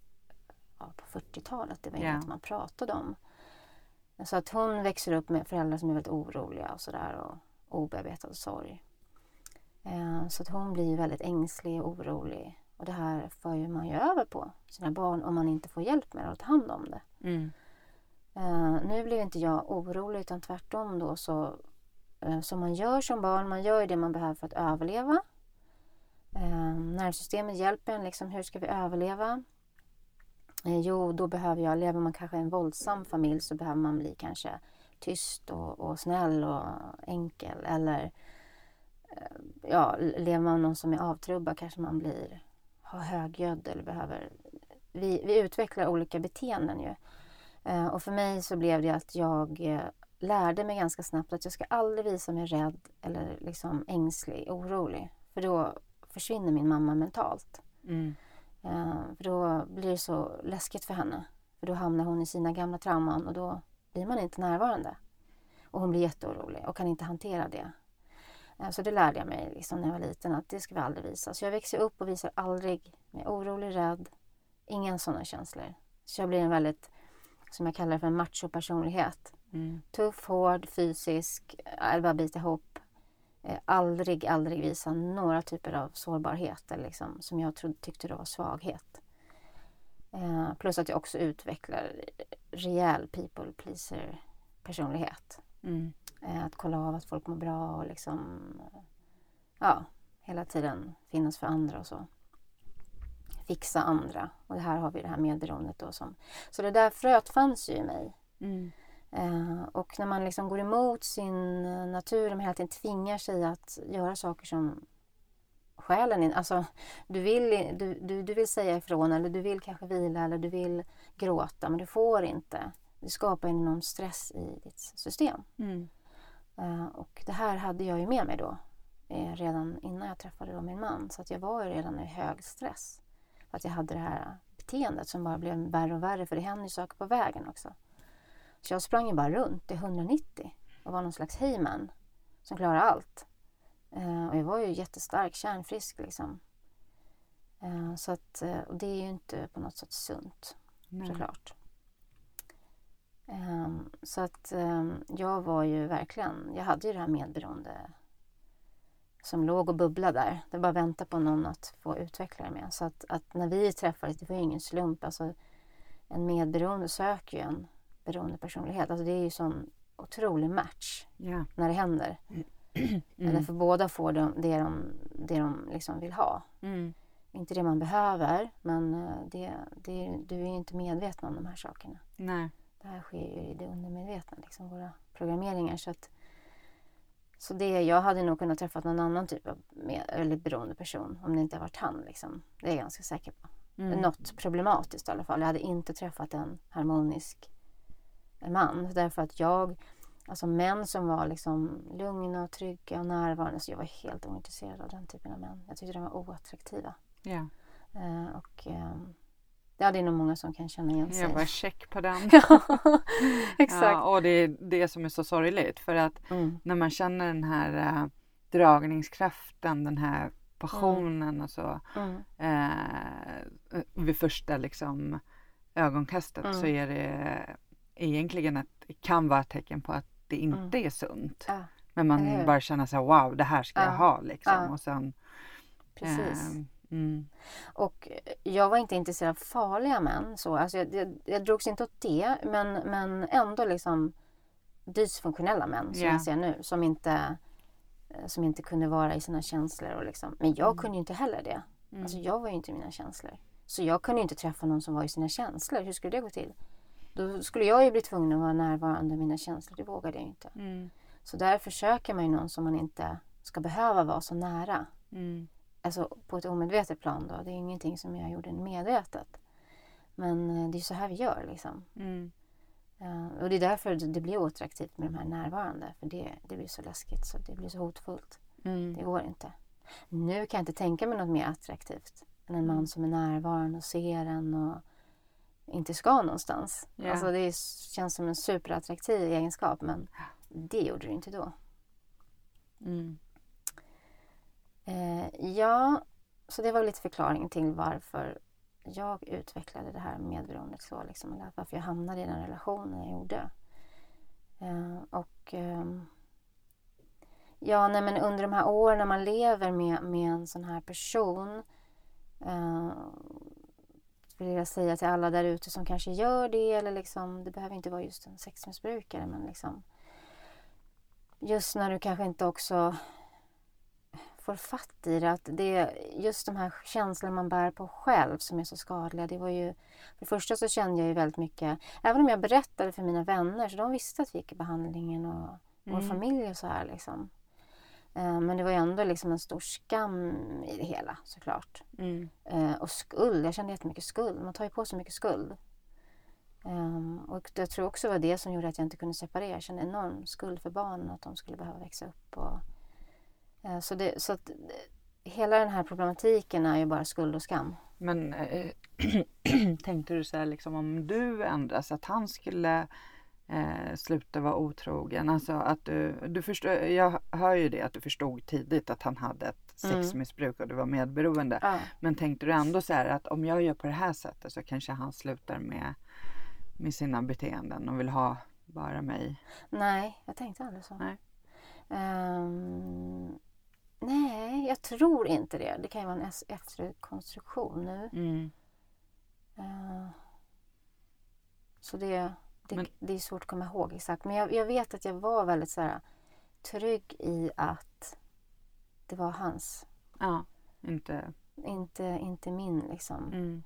på 40-talet. Det var inget man pratade om. Så att hon växer upp med föräldrar som är väldigt oroliga och sådär. Och obearbetad sorg. Så att hon blir väldigt ängslig och orolig. Och det här för ju man ju över på sina barn om man inte får hjälp med det och ta hand om det. Nu blev inte jag orolig utan tvärtom då. Så man gör som barn, man gör det man behöver för att överleva. Nervsystemet hjälper en liksom, hur ska vi överleva? Då behöver lever man kanske i en våldsam familj så behöver man bli kanske tyst och snäll och enkel. Eller lever man någon som är avtrubbad kanske man har högljudd eller behöver... Vi utvecklar olika beteenden ju. Och för mig så blev det att jag lärde mig ganska snabbt att jag ska aldrig visa mig rädd eller liksom ängslig, orolig. För då försvinner min mamma mentalt. För då blir det så läskigt för henne. För då hamnar hon i sina gamla trauman och då blir man inte närvarande. Och hon blir jätteorolig och kan inte hantera det. Så det lärde jag mig liksom när jag var liten att det ska vi aldrig visa. Så jag växer upp och visar aldrig mig orolig, rädd. Inga sådana känslor. Så jag blir en väldigt, som jag kallar det för en macho-personlighet. Tuff, hård, fysisk, bara bita ihop. Aldrig visa några typer av sårbarhet eller liksom, som jag tyckte då var svaghet. Plus att jag också utvecklar rejäl people pleaser personlighet. Att kolla av att folk mår bra och liksom hela tiden finnas för andra och så. Fixa andra. Och här har vi det här medberoendet då som. Så det där fröet fanns ju i mig. Och när man liksom går emot sin natur, man hela tiden tvingar sig att göra saker som själen, alltså du vill säga ifrån eller du vill kanske vila eller du vill gråta men du får inte. Det skapar en enorm stress i ditt system. Och det här hade jag ju med mig då redan innan jag träffade då min man, så att jag var ju redan i hög stress för att jag hade det här beteendet som bara blev värre och värre, för det hände ju saker på vägen också. Så jag sprang ju bara runt i 190 och var någon slags hejman som klarade allt. Och jag var ju jättestark, kärnfrisk liksom. Så att, och det är ju inte på något sätt sunt, såklart. Så att jag var ju verkligen, jag hade ju det här medberoende som låg och bubblade där. Det bara vänta på någon att få utveckla det med. Så att när vi träffades, det var ju ingen slump. Alltså en medberoende söker ju en beroende personlighet. Alltså det är ju sån otrolig match när det händer. Därför båda får det de liksom vill ha. Inte det man behöver, men du är ju inte medveten om de här sakerna. Nej. Det här sker ju i det undermedvetna, liksom våra programmeringar. Så jag hade nog kunnat träffa någon annan typ av eller beroende person om det inte har varit han. Liksom. Det är jag ganska säker på. Något problematiskt i alla fall. Jag hade inte träffat en harmonisk man. Därför att alltså män som var liksom lugna och trygga och närvarande. Så jag var helt ointresserad av den typen av män. Jag tyckte de var oattraktiva. Ja. Det är nog många som kan känna igen sig. Jag var check på den. Exakt. Ja, och det är det som är så sorgligt. För att när man känner den här dragningskraften, den här passionen och så. Vid första liksom, ögonkastet så är det egentligen kan vara ett tecken på att det inte är sunt. Men man bara känner så här, wow, det här ska jag ha liksom. Och sen, precis. Och jag var inte intresserad av farliga män. Så. Alltså jag drogs inte åt det. Men ändå liksom dysfunktionella män som jag ser nu. Som inte kunde vara i sina känslor. Och liksom. Men jag kunde ju inte heller det. Alltså jag var ju inte i mina känslor. Så jag kunde inte träffa någon som var i sina känslor. Hur skulle det gå till? Då skulle jag ju bli tvungen att vara närvarande i mina känslor. Det vågade jag inte. Så därför söker man ju någon som man inte ska behöva vara så nära. Alltså på ett omedvetet plan då. Det är ingenting som jag gjorde medvetet. Men det är så här vi gör liksom. Och det är därför det blir oattraktivt med de här närvarande. För det blir så läskigt, så det blir så hotfullt. Det går inte. Nu kan jag inte tänka mig något mer attraktivt än en man som är närvarande och ser en och inte ska någonstans. Alltså det känns som en superattraktiv egenskap, men det gjorde det inte då. Så det var lite förklaring till varför jag utvecklade det här medberoendet så liksom, eller varför jag hamnade i den relationen jag gjorde. Men under de här åren när man lever med en sån här person, vill jag säga till alla där ute som kanske gör det, eller liksom, det behöver inte vara just en sexmissbrukare, men liksom just när du kanske inte också får fatt i det. Att det är just de här känslorna man bär på själv som är så skadliga. Det var ju, för det första så kände jag ju väldigt mycket, även om jag berättade för mina vänner så de visste att vi gick i behandlingen och vår familj och så här liksom. Men det var ju ändå liksom en stor skam i det hela såklart. Och skuld, jag kände jättemycket skuld. Man tar ju på sig mycket skuld. Och jag tror också var det som gjorde att jag inte kunde separera. Jag kände enorm skuld för barnen, att de skulle behöva växa upp. Så att hela den här problematiken är ju bara skuld och skam. Men tänkte du så här, liksom, om du ändras, att han skulle sluta vara otrogen? Alltså att du förstår, jag hör ju det att du förstod tidigt att han hade ett sexmissbruk och du var medberoende. Ja. Men tänkte du ändå så här att om jag gör på det här sättet så kanske han slutar med sina beteenden och vill ha bara mig? Nej, jag tänkte aldrig så. Nej. Nej, jag tror inte det. Det kan ju vara en efterkonstruktion nu. Så det är svårt att komma ihåg exakt. Men jag vet att jag var väldigt så här, trygg i att det var hans. Ja, inte min liksom.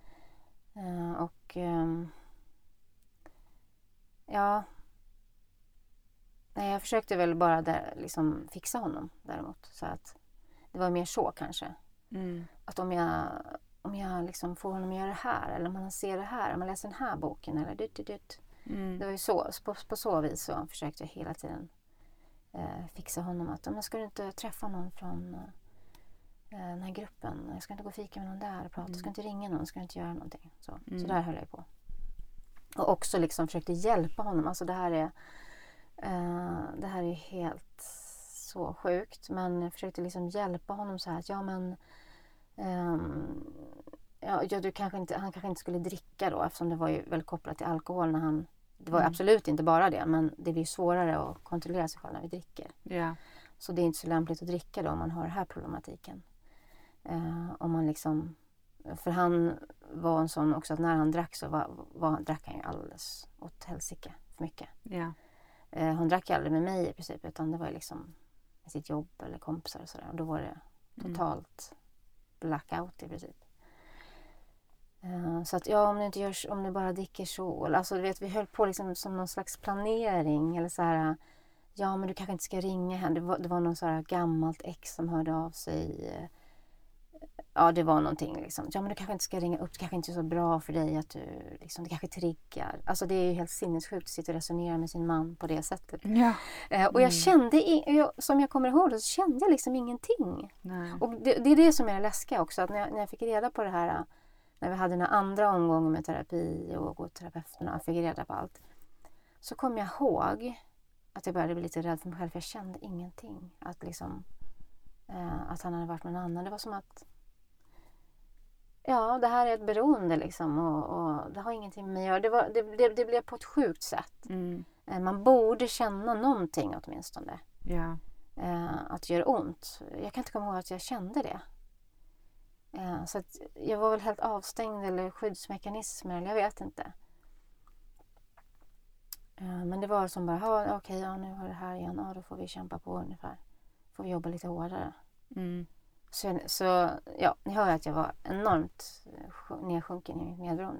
Ja. Nej, jag försökte väl bara liksom fixa honom däremot. Så att det var mer så kanske. Att om jag liksom får honom att göra det här, eller om han ser det här, om man läser den här boken eller dytt. Det var ju så, på så vis så försökte jag hela tiden fixa honom. Att men ska du inte träffa någon från den här gruppen? Jag ska inte gå och fika med någon där och prata. Ska inte ringa någon? Ska inte göra någonting? Så där höll jag på. Och också liksom försökte hjälpa honom. Alltså det här är helt så sjukt. Men jag försökte liksom hjälpa honom så här att han kanske inte skulle dricka då, eftersom det var ju väldigt kopplat till alkohol när det var absolut inte bara det, men det blir svårare att kontrollera sig själv när vi dricker. Yeah. Så det är inte så lämpligt att dricka då om man har den här problematiken. Om man liksom, för han var en sån också att när han drack så drack han ju alldeles åt helsike för mycket. Yeah. Han drack aldrig med mig i princip, utan det var liksom med sitt jobb eller kompisar och sådär. Och då var det totalt blackout i princip. Så att om du bara dricker så. Alltså du vet, vi höll på liksom som någon slags planering. Eller så här, ja men du kanske inte ska ringa henne. Det var någon så här gammalt ex som hörde av sig. Ja, det var någonting liksom. Ja men du kanske inte ska ringa upp. Det kanske inte är så bra för dig att du liksom, det kanske triggar. Alltså det är ju helt sinnessjukt att sitta och resonera med sin man på det sättet. Ja. Och jag kände, som jag kommer ihåg det, så kände jag liksom ingenting. Nej. Och det är det som är det läskiga också. Att när jag fick reda på det här, när vi hade den andra omgången med terapi och gå till terapeuterna och fick reda på allt. Så kom jag ihåg att jag började bli lite rädd för mig själv. För jag kände ingenting. Att liksom, att han hade varit med någon annan. Det var som att, ja, det här är ett beroende liksom. Och det har ingenting med mig att göra. Det blev på ett sjukt sätt. Man borde känna någonting åtminstone. Yeah. Att det gör ont. Jag kan inte komma ihåg att jag kände det. Så att jag var väl helt avstängd eller skyddsmekanismer eller jag vet inte. Men det var som bara, okej, nu har det här igen. Ja, då får vi kämpa på ungefär. Får vi jobba lite hårdare. Så ja, ni hör att jag var enormt nedsjunken i mitt medberoende.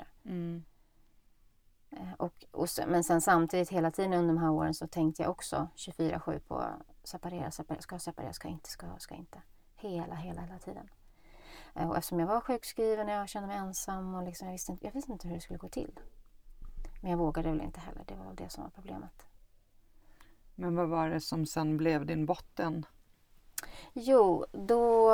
Men sen samtidigt hela tiden under de här åren så tänkte jag också 24/7 på separera. Ska inte. Hela tiden. Och eftersom jag var sjukskriven och jag kände mig ensam och liksom, jag visste inte hur det skulle gå till. Men jag vågade väl inte heller. Det var väl det som var problemet. Men vad var det som sen blev din botten? Jo, då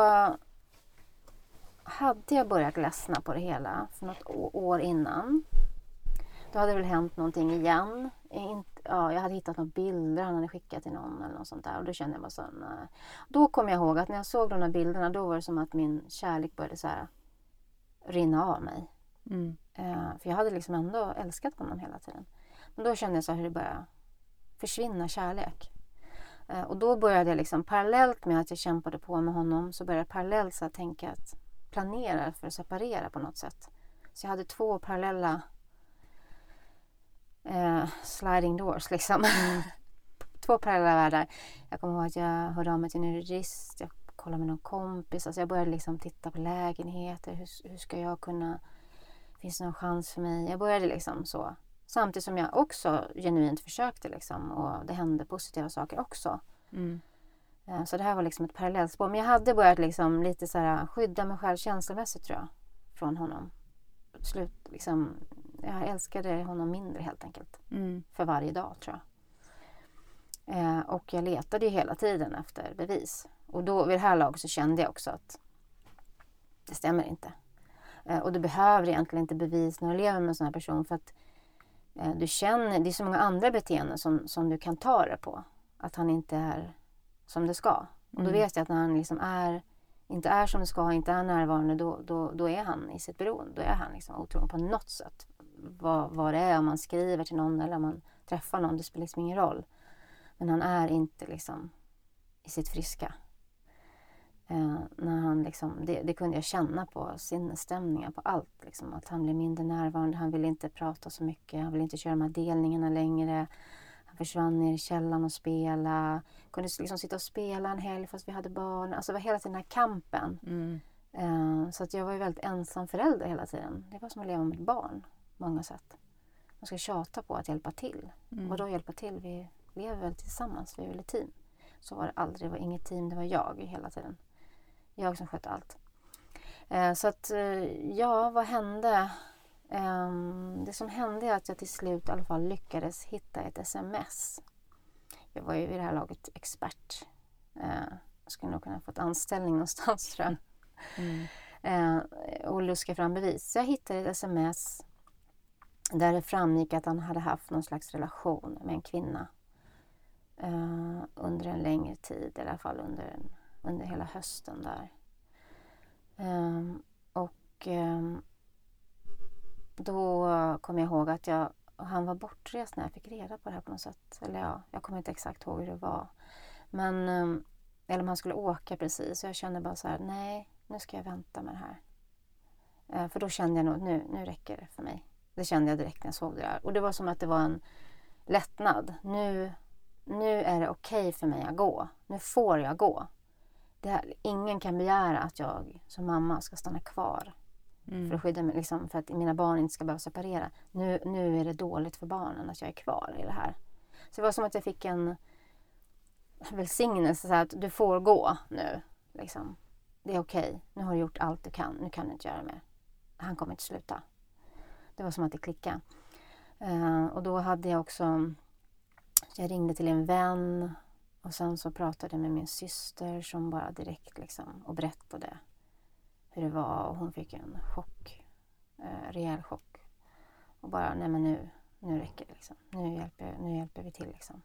hade jag börjat ledsna på det hela för något år innan. Då hade det väl hänt någonting igen. Jag hade hittat några bilder han hade skickat till någon eller något sånt där. Och då kände jag bara så, nej. Då kom jag ihåg att när jag såg de där bilderna, då var det som att min kärlek började så här rinna av mig. För jag hade liksom ändå älskat honom hela tiden. Men då kände jag så här hur det började försvinna kärlek. Och då började jag liksom parallellt med att jag kämpade på med honom, så började jag parallellt så att tänka att planera för att separera på något sätt. Så jag hade 2 parallella sliding doors liksom. 2 parallella världar. Jag kommer ihåg att jag hörde av mig till en jurist. Jag kolla med någon kompis. Alltså jag började liksom titta på lägenheter. Hur ska jag kunna... Finns det någon chans för mig? Jag började liksom så. Samtidigt som jag också genuint försökte liksom. Och det hände positiva saker också. Så det här var liksom ett parallellspår. Men jag hade börjat liksom lite så här skydda mig själv känslomässigt tror jag. Från honom. Liksom, jag älskade honom mindre helt enkelt. För varje dag tror jag. Och jag letade ju hela tiden efter bevis. Och då vid det här laget så kände jag också att det stämmer inte. Och du behöver egentligen inte bevis när du lever med en sån här person. För att du känner, det är så många andra beteenden som du kan ta det på. Att han inte är som det ska. Och då vet jag att när han liksom inte är som det ska, inte är närvarande, då är han i sitt beroende. Då är han liksom otrogen på något sätt. Vad det är, om man skriver till någon eller om man träffar någon, det spelar liksom ingen roll. Men han är inte liksom i sitt friska. När han liksom, det kunde jag känna på sinnesstämningar, på allt. Liksom, att han blev mindre närvarande, han ville inte prata så mycket, han ville inte köra de här delningarna längre. Han försvann ner i källaren och spela. Kunde liksom sitta och spela en helg fast vi hade barn. Alltså det var hela tiden den här kampen. Så att jag var ju väldigt ensam förälder hela tiden. Det var som att leva med ett barn på många sätt. Man ska tjata på att hjälpa till. Och då hjälpa till? Vi lever väl tillsammans, vi är väl ett team. Så var det aldrig, det var inget team, det var jag hela tiden. Jag som skötte allt. Så att, ja, vad hände? Det som hände är att jag till slut i alla fall lyckades hitta ett sms. Jag var ju vid det här laget expert. Jag skulle nog kunna få ett anställning någonstans tror jag. Och luska fram bevis. Så jag hittade ett sms där det framgick att han hade haft någon slags relation med en kvinna. Under en längre tid, i alla fall under hela hösten där. Då kom jag ihåg att han var bortrest när jag fick reda på det här på något sätt. Eller ja, jag kommer inte exakt ihåg hur det var. Men, eller om han skulle åka precis. Så jag kände bara så här, nej, nu ska jag vänta med det här. För då kände jag nog, nu räcker det för mig. Det kände jag direkt när jag såg det där. Och det var som att det var en lättnad. Nu är det okej för mig att gå. Nu får jag gå. Ingen kan begära att jag som mamma ska stanna kvar. För att skydda mig, liksom, för att mina barn inte ska behöva separera. Nu är det dåligt för barnen att jag är kvar i det här. Så det var som att jag fick en välsignelse. Så att du får gå nu. Liksom. Det är okej. Nu har du gjort allt du kan. Nu kan du inte göra mer. Han kommer inte sluta. Det var som att det klickade. Och då hade jag också... Jag ringde till en vän. Och sen så pratade jag med min syster som bara direkt liksom, och berättade hur det var. Och hon fick en chock. Rejäl chock. Och bara, nej men nu räcker det liksom. Nu hjälper vi till liksom.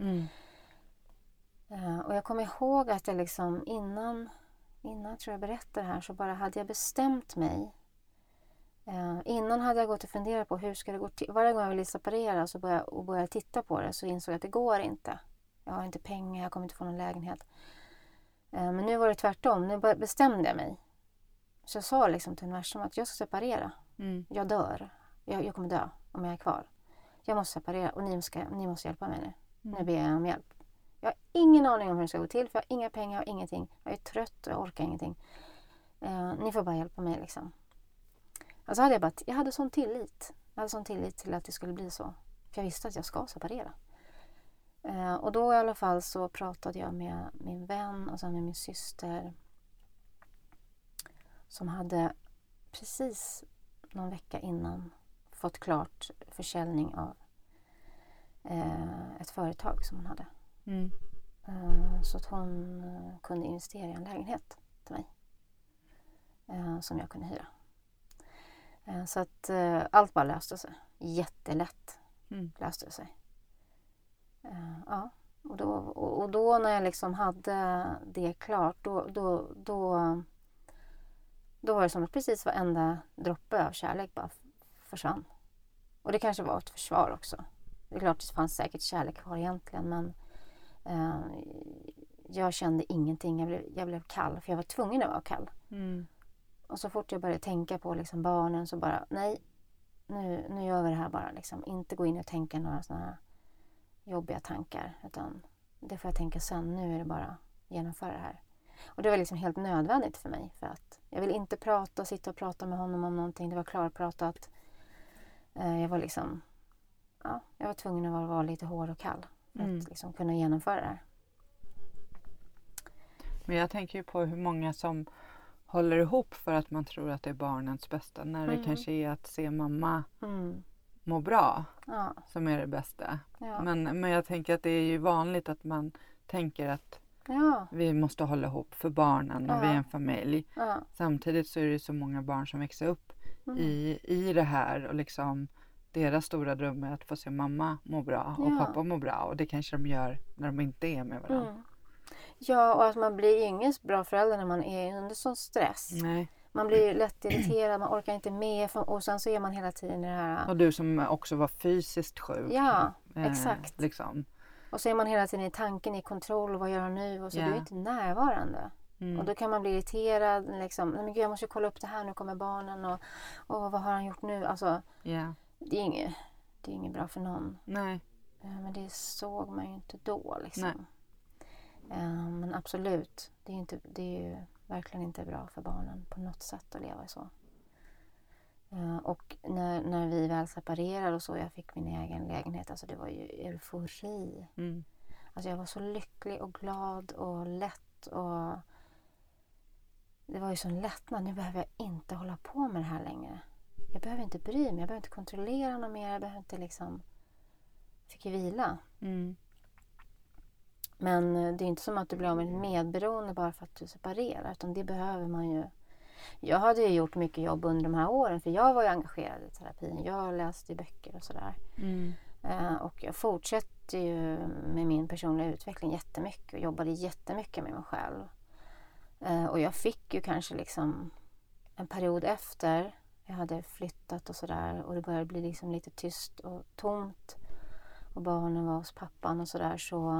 Och jag kommer ihåg att jag liksom innan tror jag berättade det här så bara hade jag bestämt mig. Innan hade jag gått och funderat på hur ska det gå till. Varje gång jag ville separera så började jag titta på det så insåg jag att det går inte. Jag har inte pengar, jag kommer inte få någon lägenhet. Men nu var det tvärtom. Nu bestämde jag mig. Så jag sa liksom till universum att jag ska separera. Jag dör. Jag kommer dö om jag är kvar. Jag måste separera och ni måste hjälpa mig nu. Nu ber jag om hjälp. Jag har ingen aning om hur det ska gå till. För jag har inga pengar, jag har ingenting. Jag är trött och jag orkar ingenting. Ni får bara hjälpa mig liksom. Alltså jag hade sån tillit. Jag hade sån tillit till att det skulle bli så. För jag visste att jag ska separera. Och då i alla fall så pratade jag med min vän och sen med min syster. Som hade precis någon vecka innan fått klart försäljning av ett företag som hon hade. Så att hon kunde investera i en lägenhet till mig. Som jag kunde hyra. Så att allt bara löste sig. Jättelätt löste det sig. Ja. Och då när jag liksom hade det klart då var det som att precis varenda droppe av kärlek bara försvann. Och det kanske var ett försvar också. Det är klart att det fanns säkert kärlek kvar egentligen men jag kände ingenting. Jag blev kall för jag var tvungen att vara kall. Och så fort jag började tänka på liksom barnen så bara nej, nu gör vi det här bara liksom. Inte gå in och tänka några sådana här jobbiga tankar utan det får jag tänka sen. Nu är det bara genomföra det här. Och det var liksom helt nödvändigt för mig. För att jag vill inte sitta och prata med honom om någonting. Det var klarpratat. Jag var liksom... Ja, jag var tvungen att vara lite hård och kall. För att liksom kunna genomföra det här. Men jag tänker ju på hur många som håller ihop för att man tror att det är barnens bästa. När det kanske är att se mamma må bra som är det bästa. Ja. Men jag tänker att det är ju vanligt att man tänker att vi måste hålla ihop för barnen och vi är en familj. Ja. Samtidigt så är det så många barn som växer upp i det här och liksom deras stora dröm är att få se mamma må bra och pappa må bra. Och det kanske de gör när de inte är med varandra. Ja, och att man blir ingen bra förälder när man är under sån stress. Nej. Man blir lätt irriterad, man orkar inte med och sen så är man hela tiden i det här... Och du som också var fysiskt sjuk. Ja, exakt. Liksom. Och så är man hela tiden i tanken, i kontroll, vad gör han nu? Och så du är inte närvarande. Och då kan man bli irriterad, liksom, men gud, jag måste kolla upp det här, nu kommer barnen och vad har han gjort nu? Alltså, det är inget bra för någon. Nej. Men det såg man ju inte då liksom. Nej. Men absolut, det är ju verkligen inte bra för barnen på något sätt att leva så. Och när vi väl separerade och så, jag fick min egen lägenhet, alltså det var ju eufori. Alltså jag var så lycklig och glad och lätt och det var ju sån lättnad. Nu behöver jag inte hålla på med det här längre. Jag behöver inte bry mig, jag behöver inte kontrollera något mer, jag behöver inte liksom... Fick ju vila. Men det är inte som att du blir av med ett medberoende bara för att du separerar. Utan det behöver man ju. Jag hade ju gjort mycket jobb under de här åren. För jag var ju engagerad i terapin. Jag läste böcker och sådär. Och jag fortsätter ju med min personliga utveckling jättemycket. Och jobbade jättemycket med mig själv. Och jag fick ju kanske liksom en period efter. Jag hade flyttat och sådär. Och det började bli liksom lite tyst och tomt. Och barnen var hos pappan och sådär.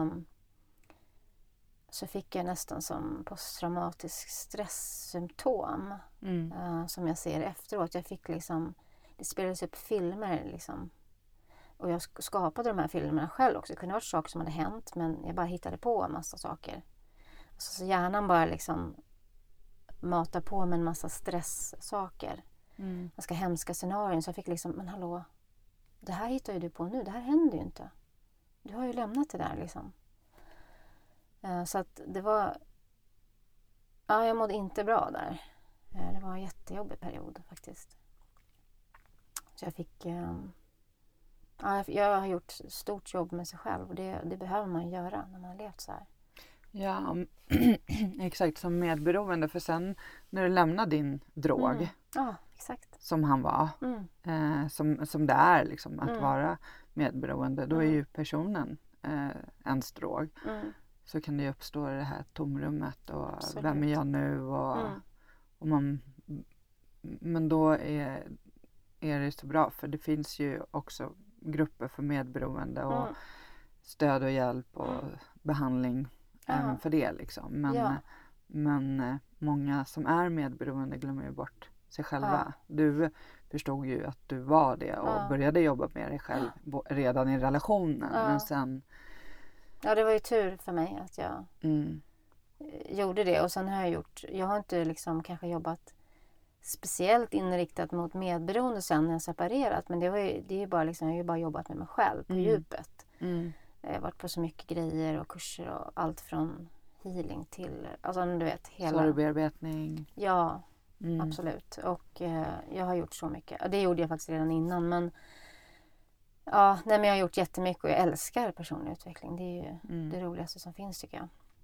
Så fick jag nästan som posttraumatisk stresssymptom som jag ser efteråt. Jag fick liksom, det spelades upp filmer liksom. Och jag skapade de här filmerna själv också. Det kunde ha varit saker som hade hänt, men jag bara hittade på en massa saker. Så hjärnan bara liksom matar på med en massa stresssaker. Ganska hemska scenarion. Så jag fick liksom, men hallå, det här hittar ju du på nu. Det här händer ju inte. Du har ju lämnat det där liksom. Så att det var... Ja, jag mådde inte bra där. Det var en jättejobbig period faktiskt. Så jag fick... Ja, jag har gjort stort jobb med sig själv. Och det behöver man göra när man har levt så här. Ja, exakt, som medberoende. För sen när du lämnar din drog... Ja, exakt. Som han var. Som det är liksom, att vara medberoende. Då är ju personen ens drog. Så kan det ju uppstå det här tomrummet och absolut. Vem är jag nu och man, men då är det så bra för det finns ju också grupper för medberoende och stöd och hjälp och behandling även för det liksom. Men många som är medberoende glömmer ju bort sig själva. Du förstod ju att du var det och började jobba med dig själv redan i relationen men sen... Ja, det var ju tur för mig att jag gjorde det. Och sen har jag har inte liksom kanske jobbat speciellt inriktat mot medberoende sen när jag separerat. Men det är ju bara liksom, jag har ju bara jobbat med mig själv på djupet. Jag har varit på så mycket grejer och kurser och allt från healing till, alltså du vet, hela... Sorgbearbetning. Ja, absolut. Och jag har gjort så mycket. Det gjorde jag faktiskt redan innan, men... Ja, men jag har gjort jättemycket och jag älskar personlig utveckling. Det är ju det roligaste som finns tycker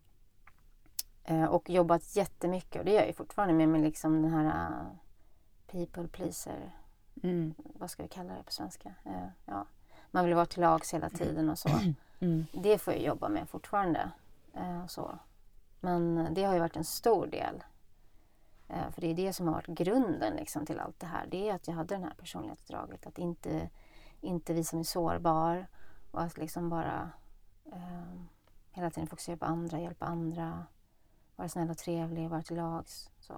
jag. Och jobbat jättemycket och det gör jag ju fortfarande med liksom den här people pleaser. Vad ska vi kalla det på svenska? Ja. Man vill vara till lags hela tiden och så. Det får jag jobba med fortfarande. Så. Men det har ju varit en stor del. För det är det som har varit grunden liksom, till allt det här. Det är att jag hade den här personlighetsdraget. Att inte visa mig sårbar och att liksom bara hela tiden fokusera på andra, hjälpa andra, vara snäll och trevlig, vara till lags så.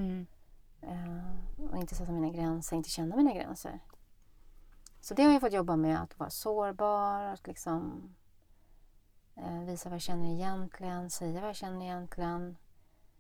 Och inte sätta mina gränser, inte känna mina gränser. Så det har jag fått jobba med, att vara sårbar, att liksom visa vad jag känner egentligen, säga vad jag känner egentligen,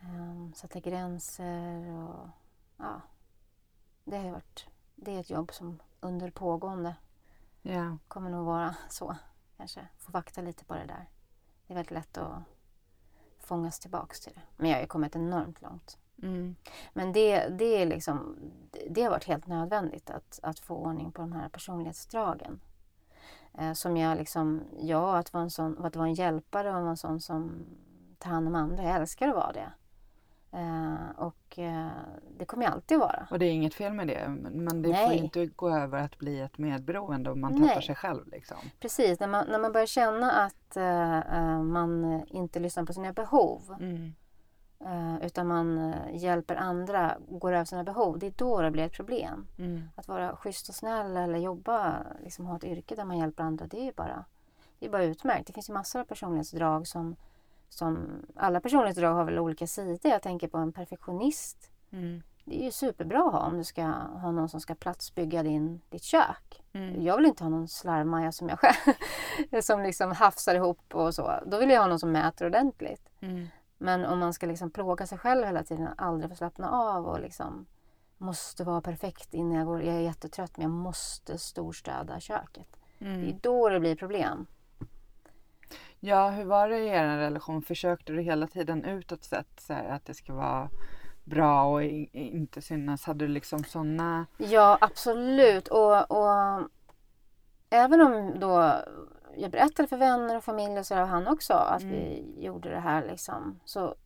Sätta gränser och ja, det är ett jobb som under pågående kommer nog vara så. Kanske få vakta lite på det där. Det är väldigt lätt att fångas tillbaks till det. Men jag har ju kommit enormt långt. Men det är liksom, det har varit helt nödvändigt att få ordning på de här personlighetsdragen. Som jag liksom, att vara en hjälpare och vara en sån som tar hand om andra. Jag älskar att vara det. Och det kommer jag alltid vara. Och det är inget fel med det, men det får ju inte gå över att bli ett medberoende om man tappar sig själv. Liksom. Precis, när man börjar känna att man inte lyssnar på sina behov utan man hjälper andra, går över sina behov, det är då det blir ett problem. Att vara schysst och snäll eller jobba, liksom ha ett yrke där man hjälper andra, det är bara utmärkt. Det finns ju massor av personlighetsdrag som alla personlighetsdrag har väl olika sidor. Jag tänker på en perfektionist. Det är ju superbra att ha om du ska ha någon som ska platsbygga ditt kök. Jag vill inte ha någon slarvmaja som jag själv som liksom hafsar ihop och så. Då vill jag ha någon som mäter ordentligt. Men om man ska liksom plåga sig själv hela tiden och aldrig få slappna av och liksom måste vara perfekt innan jag går. Jag är jättetrött men jag måste storstäda köket. Det är då det blir problem. Ja, hur var det i er relation? Försökte du hela tiden utåt sett så här, att det ska vara bra och inte synas? Hade du liksom sådana... Ja, absolut. Och även om då jag berättade för vänner och familj och så och han också att vi gjorde det här liksom,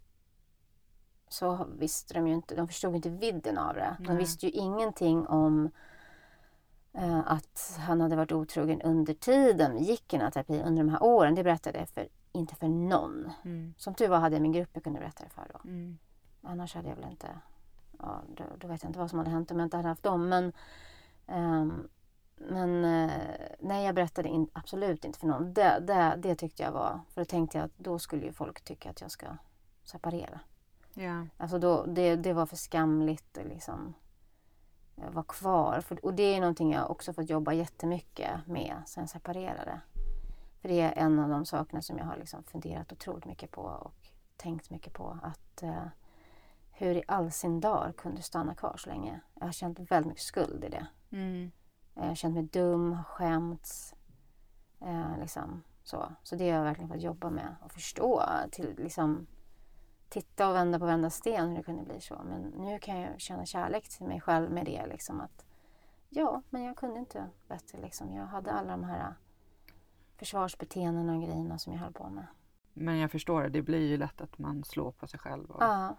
så visste de ju inte, de förstod inte vidden av det. De visste ju ingenting om att han hade varit otrogen under tiden vi gick i den här terapin under de här åren. Det berättade jag inte för någon. Som tur var hade jag min grupp jag kunde berätta det för då. Annars hade jag väl inte, då vet jag inte vad som hade hänt om jag inte hade haft dem. Men nej, jag berättade absolut inte för någon. Det tyckte jag var, för då tänkte jag att då skulle ju folk tycka att jag ska separera. Yeah. Alltså då, det var för skamligt liksom. Var kvar. Och det är någonting jag också fått jobba jättemycket med sen jag separerade. För det är en av de sakerna som jag har liksom funderat otroligt mycket på och tänkt mycket på. Att hur i all sin dar kunde stanna kvar så länge. Jag har känt väldigt mycket skuld i det. Jag har känt mig dum, skämts. Liksom, så det har jag verkligen fått jobba med och förstå. Till liksom titta och vända på vända sten hur det kunde bli så. Men nu kan jag känna kärlek till mig själv med det. Liksom, att, men jag kunde inte bättre. Liksom. Jag hade alla de här försvarsbeteenden och grejerna som jag höll på med. Men jag förstår det blir ju lätt att man slår på sig själv. Och, ja.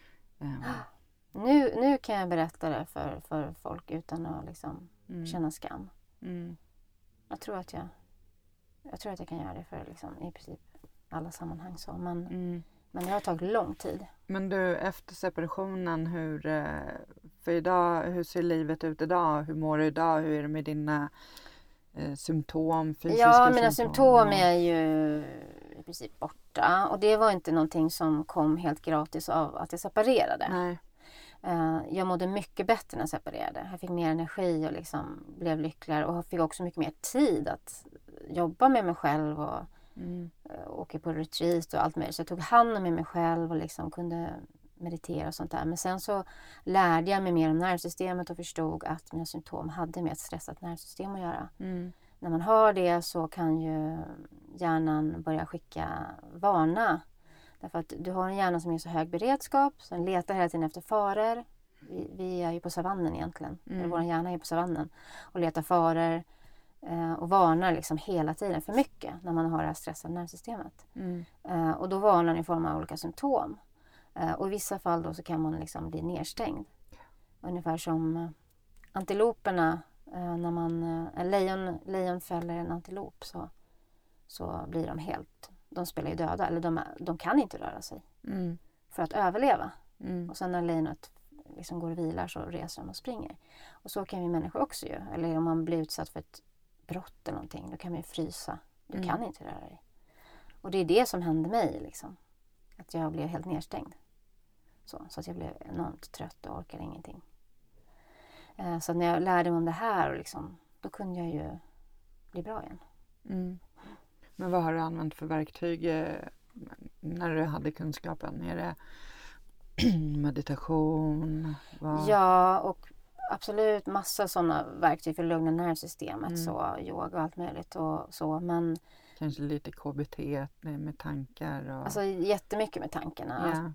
Nu kan jag berätta det för folk utan att liksom, känna skam. Jag tror att jag kan göra det för liksom, i princip alla sammanhang. Så. Men det har tagit lång tid. Men du, efter separationen, för idag, hur ser livet ut idag? Hur mår du idag? Hur är det med dina symptom, fysiska mina symptom är ju i princip borta. Och det var inte någonting som kom helt gratis av att jag separerade. Nej. Jag mådde mycket bättre när jag separerade. Jag fick mer energi och liksom blev lyckligare. Och fick också mycket mer tid att jobba med mig själv och åka på retreat och allt möjligt. Så jag tog hand om mig själv och liksom kunde meditera och sånt där. Men sen så lärde jag mig mer om nervsystemet och förstod att mina symptom hade med ett stressat nervsystem att göra. När man har det så kan ju hjärnan börja varna. Därför att du har en hjärna som är så hög beredskap. Så den letar hela tiden efter faror. Vi är ju på savannen egentligen. Vår hjärna är på savannen. Och letar faror. Och varnar liksom hela tiden för mycket när man har det här stressade nervsystemet. Och då varnar den i form av olika symptom. Och i vissa fall då så kan man liksom bli nedstängd. Ungefär som antiloperna, när lejon fäller en antilop så blir de de spelar ju döda, eller de kan inte röra sig för att överleva. Och sen när lejonet liksom går och vilar så reser de och springer. Och så kan vi människor också göra. Eller om man blir utsatt för ett brott eller någonting, då kan man ju frysa. Du kan inte röra dig. Och det är det som hände mig liksom. Att jag blev helt nedstängd. Så att jag blev enormt trött och orkade ingenting. Så när jag lärde mig om det här och liksom, då kunde jag ju bli bra igen. Men vad har du använt för verktyg när du hade kunskapen? Meditation? Ja, och absolut massa sådana verktyg för att lugna nervsystemet. Så yoga och allt möjligt och så. Men kanske lite KBT med tankar? Och... Alltså jättemycket med tankarna.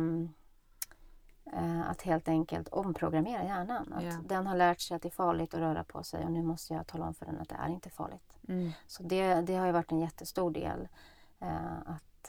Att helt enkelt omprogrammera hjärnan. Att den har lärt sig att det är farligt att röra på sig och nu måste jag tala om för den att det är inte farligt. Så det har ju varit en jättestor del. Att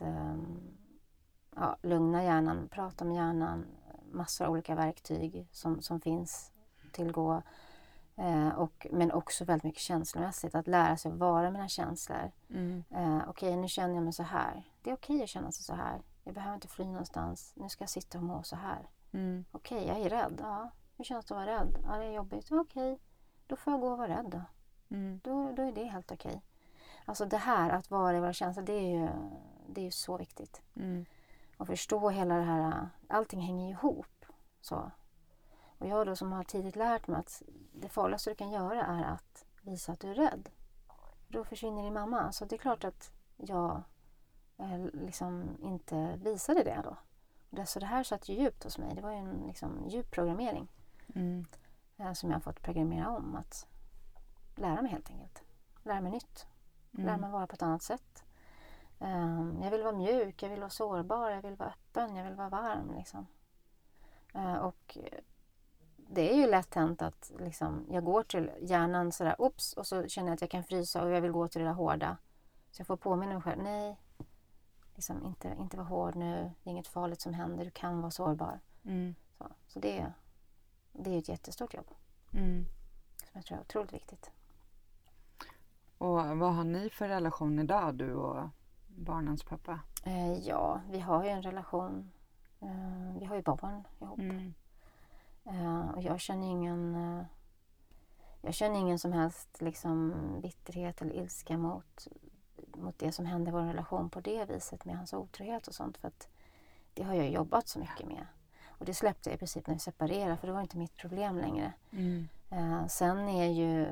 lugna hjärnan, prata med hjärnan. Massor av olika verktyg som finns tillgå. Men också väldigt mycket känslomässigt. Att lära sig att vara mina känslor. Okej, nu känner jag mig så här. Det är okej att känna sig så här. Jag behöver inte fly någonstans. Nu ska jag sitta och må så här. Okej, jag är rädd. Ja, hur känns det att vara rädd? Ja, det är jobbigt. Okej, då får jag gå och vara rädd då. Då är det helt okej. Alltså det här att vara i våra känslor, det är ju så viktigt. Och förstå hela det här, allting hänger ihop. Så. Och jag då som har tidigt lärt mig att det farligaste du kan göra är att visa att du är rädd. Då försvinner din mamma. Så det är klart att jag liksom inte visade det då. Så det här satt ju djupt hos mig. Det var ju en liksom, djup programmering. Som jag har fått programmera om. Att lära mig helt enkelt. Lära mig nytt. Lära mig vara på ett annat sätt. Jag vill vara mjuk. Jag vill vara sårbar. Jag vill vara öppen. Jag vill vara varm. Liksom. Och det är ju lätt hänt att liksom, jag går till hjärnan sådär. Oops, och så känner jag att jag kan frysa. Och jag vill gå till det där hårda. Så jag får påminna mig själv. Nej. Liksom inte vara hård nu. Det är inget farligt som händer. Du kan vara sårbar. Så det är ett jättestort jobb. Som jag tror är otroligt viktigt. Och vad har ni för relation idag, du och barnens pappa? Ja, vi har ju en relation. Vi har ju barn ihop. Och jag känner ingen som helst liksom, bitterhet eller ilska mot det som hände i vår relation på det viset med hans otrohet och sånt. För att det har jag jobbat så mycket med. Och det släppte jag i princip när vi separerade, för det var inte mitt problem längre. Sen är ju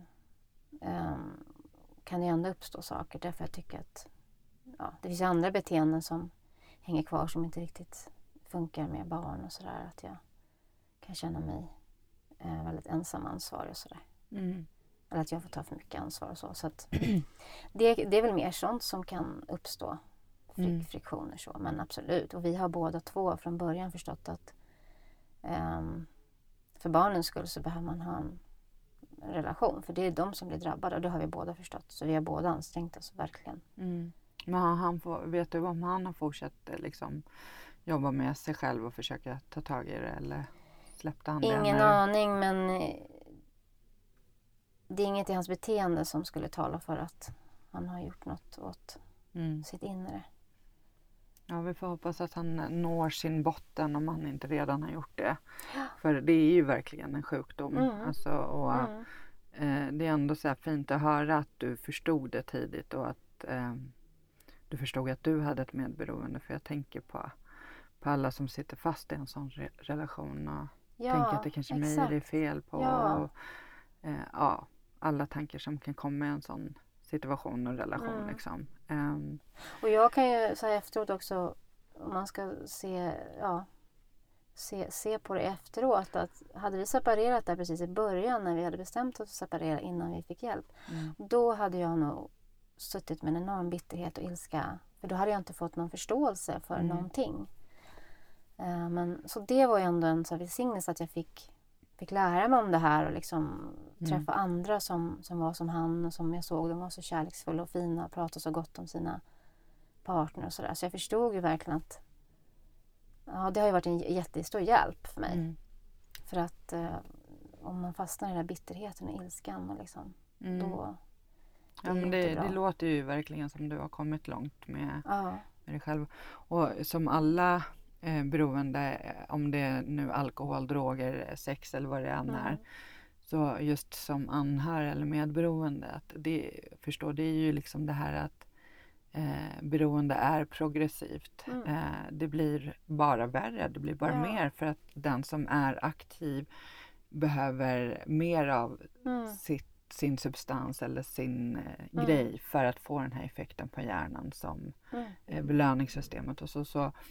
kan det ändå uppstå saker därför jag tycker att det finns andra beteenden som hänger kvar som inte riktigt funkar med barn och sådär. Att jag kan känna mig väldigt ensam ansvarig och sådär. Eller att jag får ta för mycket ansvar och så. Så att det är väl mer sånt som kan uppstå. Friktioner så. Men absolut. Och vi har båda två från början förstått att för barnens skull så behöver man ha en relation. För det är de som blir drabbade och det har vi båda förstått. Så vi har båda ansträngt oss verkligen. Men vet du om han har fortsatt liksom, jobba med sig själv och försöka ta tag i det? Eller släppte han det? Ingen aning, men det är inget i hans beteende som skulle tala för att han har gjort något åt sitt inre. Ja, vi får hoppas att han når sin botten om han inte redan har gjort det. För det är ju verkligen en sjukdom. Alltså, och, det är ändå så här fint att höra att du förstod det tidigt och att du förstod att du hade ett medberoende. För jag tänker på alla som sitter fast i en sån relation och tänker att det kanske är mig det är fel på. Och, alla tankar som kan komma i en sån situation och relation. Liksom. Och jag kan ju säga efteråt också, om man ska se på det efteråt, att hade vi separerat där precis i början när vi hade bestämt oss att separera innan vi fick hjälp, då hade jag nog suttit med en enorm bitterhet och ilska, för då hade jag inte fått någon förståelse för någonting. Men så det var ju ändå en så välsignelse att jag fick lära mig om det här och liksom träffa andra som var som han och som jag såg, de var så kärleksfulla och fina och pratade så gott om sina partner och sådär. Så jag förstod ju verkligen att det har ju varit en jättestor hjälp för mig. För att om man fastnar i den där bitterheten och ilskan och liksom, då men det låter ju verkligen som du har kommit långt med dig själv. Och som alla beroende, om det är nu alkohol, droger, sex eller vad det än är. Så just som anhörig eller medberoende, att det är ju liksom det här att beroende är progressivt. Det blir bara värre, det blir bara mer för att den som är aktiv behöver mer av sin substans eller sin grej för att få den här effekten på hjärnan som belöningssystemet och så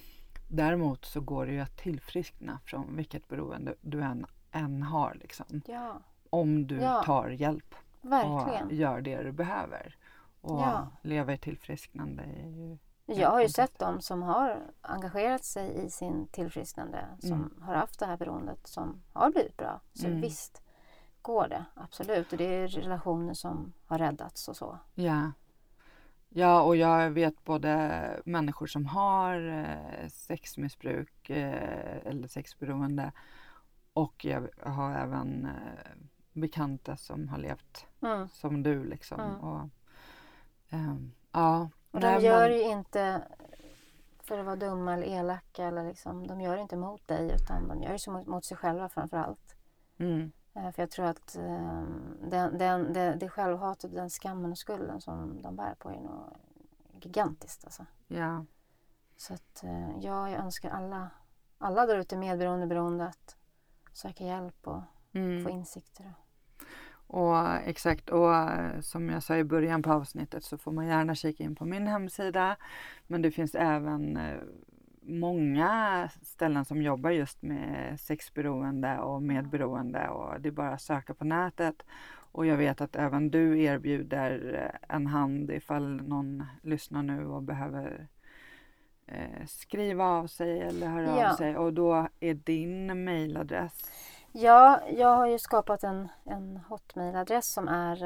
Däremot så går det ju att tillfriskna från vilket beroende du än har liksom. Ja. Om du Ja. tar hjälp Verkligen. och gör det du behöver. Och Ja. leva i tillfrisknande är ju... Jag har ju sett dem som har engagerat sig i sin tillfrisknande, som har haft det här beroendet, som har blivit bra. Så visst går det, absolut. Och det är relationer som har räddats och så. Ja. Ja, och jag vet både människor som har sexmissbruk eller sexberoende, och jag har även bekanta som har levt som du liksom. Och, ja. Och de gör ju inte för att vara dumma eller elaka, eller liksom, de gör inte mot dig, utan de gör ju så mot sig själva framför allt. För jag tror att det självhatet, den skammen och skulden som de bär på är nog gigantiskt alltså. Ja. Så att jag önskar alla där ute beroende att söka hjälp och få insikter. Och exakt, och som jag sa i början på avsnittet så får man gärna kika in på min hemsida. Men det finns även många ställen som jobbar just med sexberoende och medberoende, och det är bara att söka på nätet. Och jag vet att även du erbjuder en hand ifall någon lyssnar nu och behöver skriva av sig eller höra av sig. Och då är din mejladress? Ja, jag har ju skapat en hotmailadress som är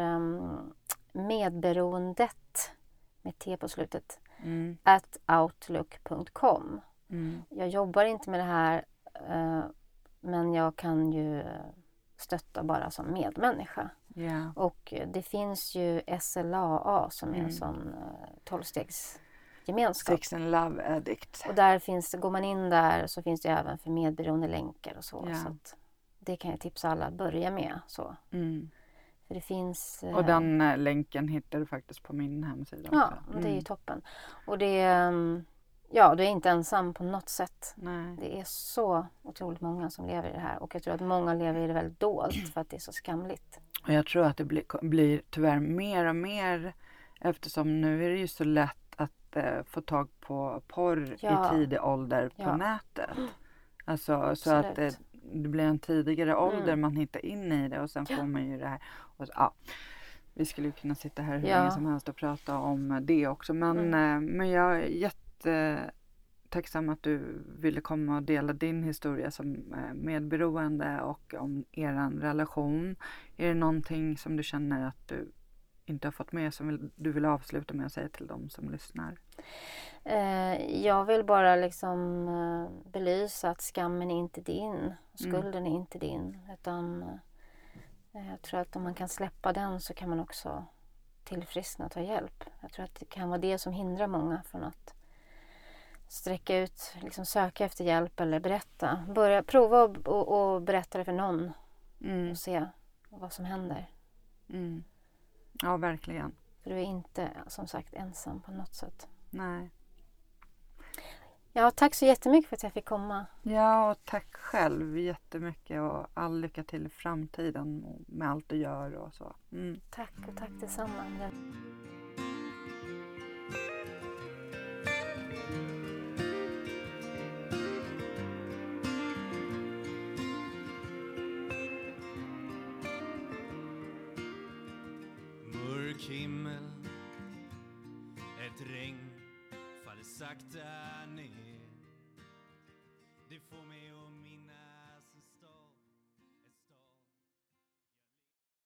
medberoendet med t på slutet @outlook.com. Jag jobbar inte med det här, men jag kan ju stötta bara som medmänniska. Yeah. Och det finns ju SLAA som är en sån 12-stegs gemenskap. Sex and Love Addict. Och där finns det, går man in där så finns det även för medberoende länkar och så. Yeah. Så att det kan jag tipsa alla att börja med. Så. För det finns... Och den länken hittar du faktiskt på min hemsida också. Ja, det är ju toppen. Och det är... Ja, du är inte ensam på något sätt. Nej. Det är så otroligt många som lever i det här. Och jag tror att många lever i det väldigt dolt för att det är så skamligt. Och jag tror att det blir tyvärr mer och mer, eftersom nu är det ju så lätt att få tag på porr i tidig ålder på nätet. Alltså så att det blir en tidigare ålder man hittar in i det, och sen får man ju det här. Och, vi skulle ju kunna sitta här hur länge som helst och prata om det också. Men jag är jättetacksam att du ville komma och dela din historia som medberoende och om er relation. Är det någonting som du känner att du inte har fått med som du vill avsluta med att säga till dem som lyssnar? Jag vill bara liksom belysa att skammen är inte din. Skulden är inte din. Utan jag tror att om man kan släppa den så kan man också tillfriskna och ta hjälp. Jag tror att det kan vara det som hindrar många från att sträcka ut, liksom söka efter hjälp eller berätta. Prova och berätta det för någon och se vad som händer. Ja, verkligen. För du är inte, som sagt, ensam på något sätt. Nej. Ja, tack så jättemycket för att jag fick komma. Ja, och tack själv jättemycket, och all lycka till i framtiden med allt du gör och så. Tack, och tack detsamma. Mörk himmel, ett regn faller sakta ner.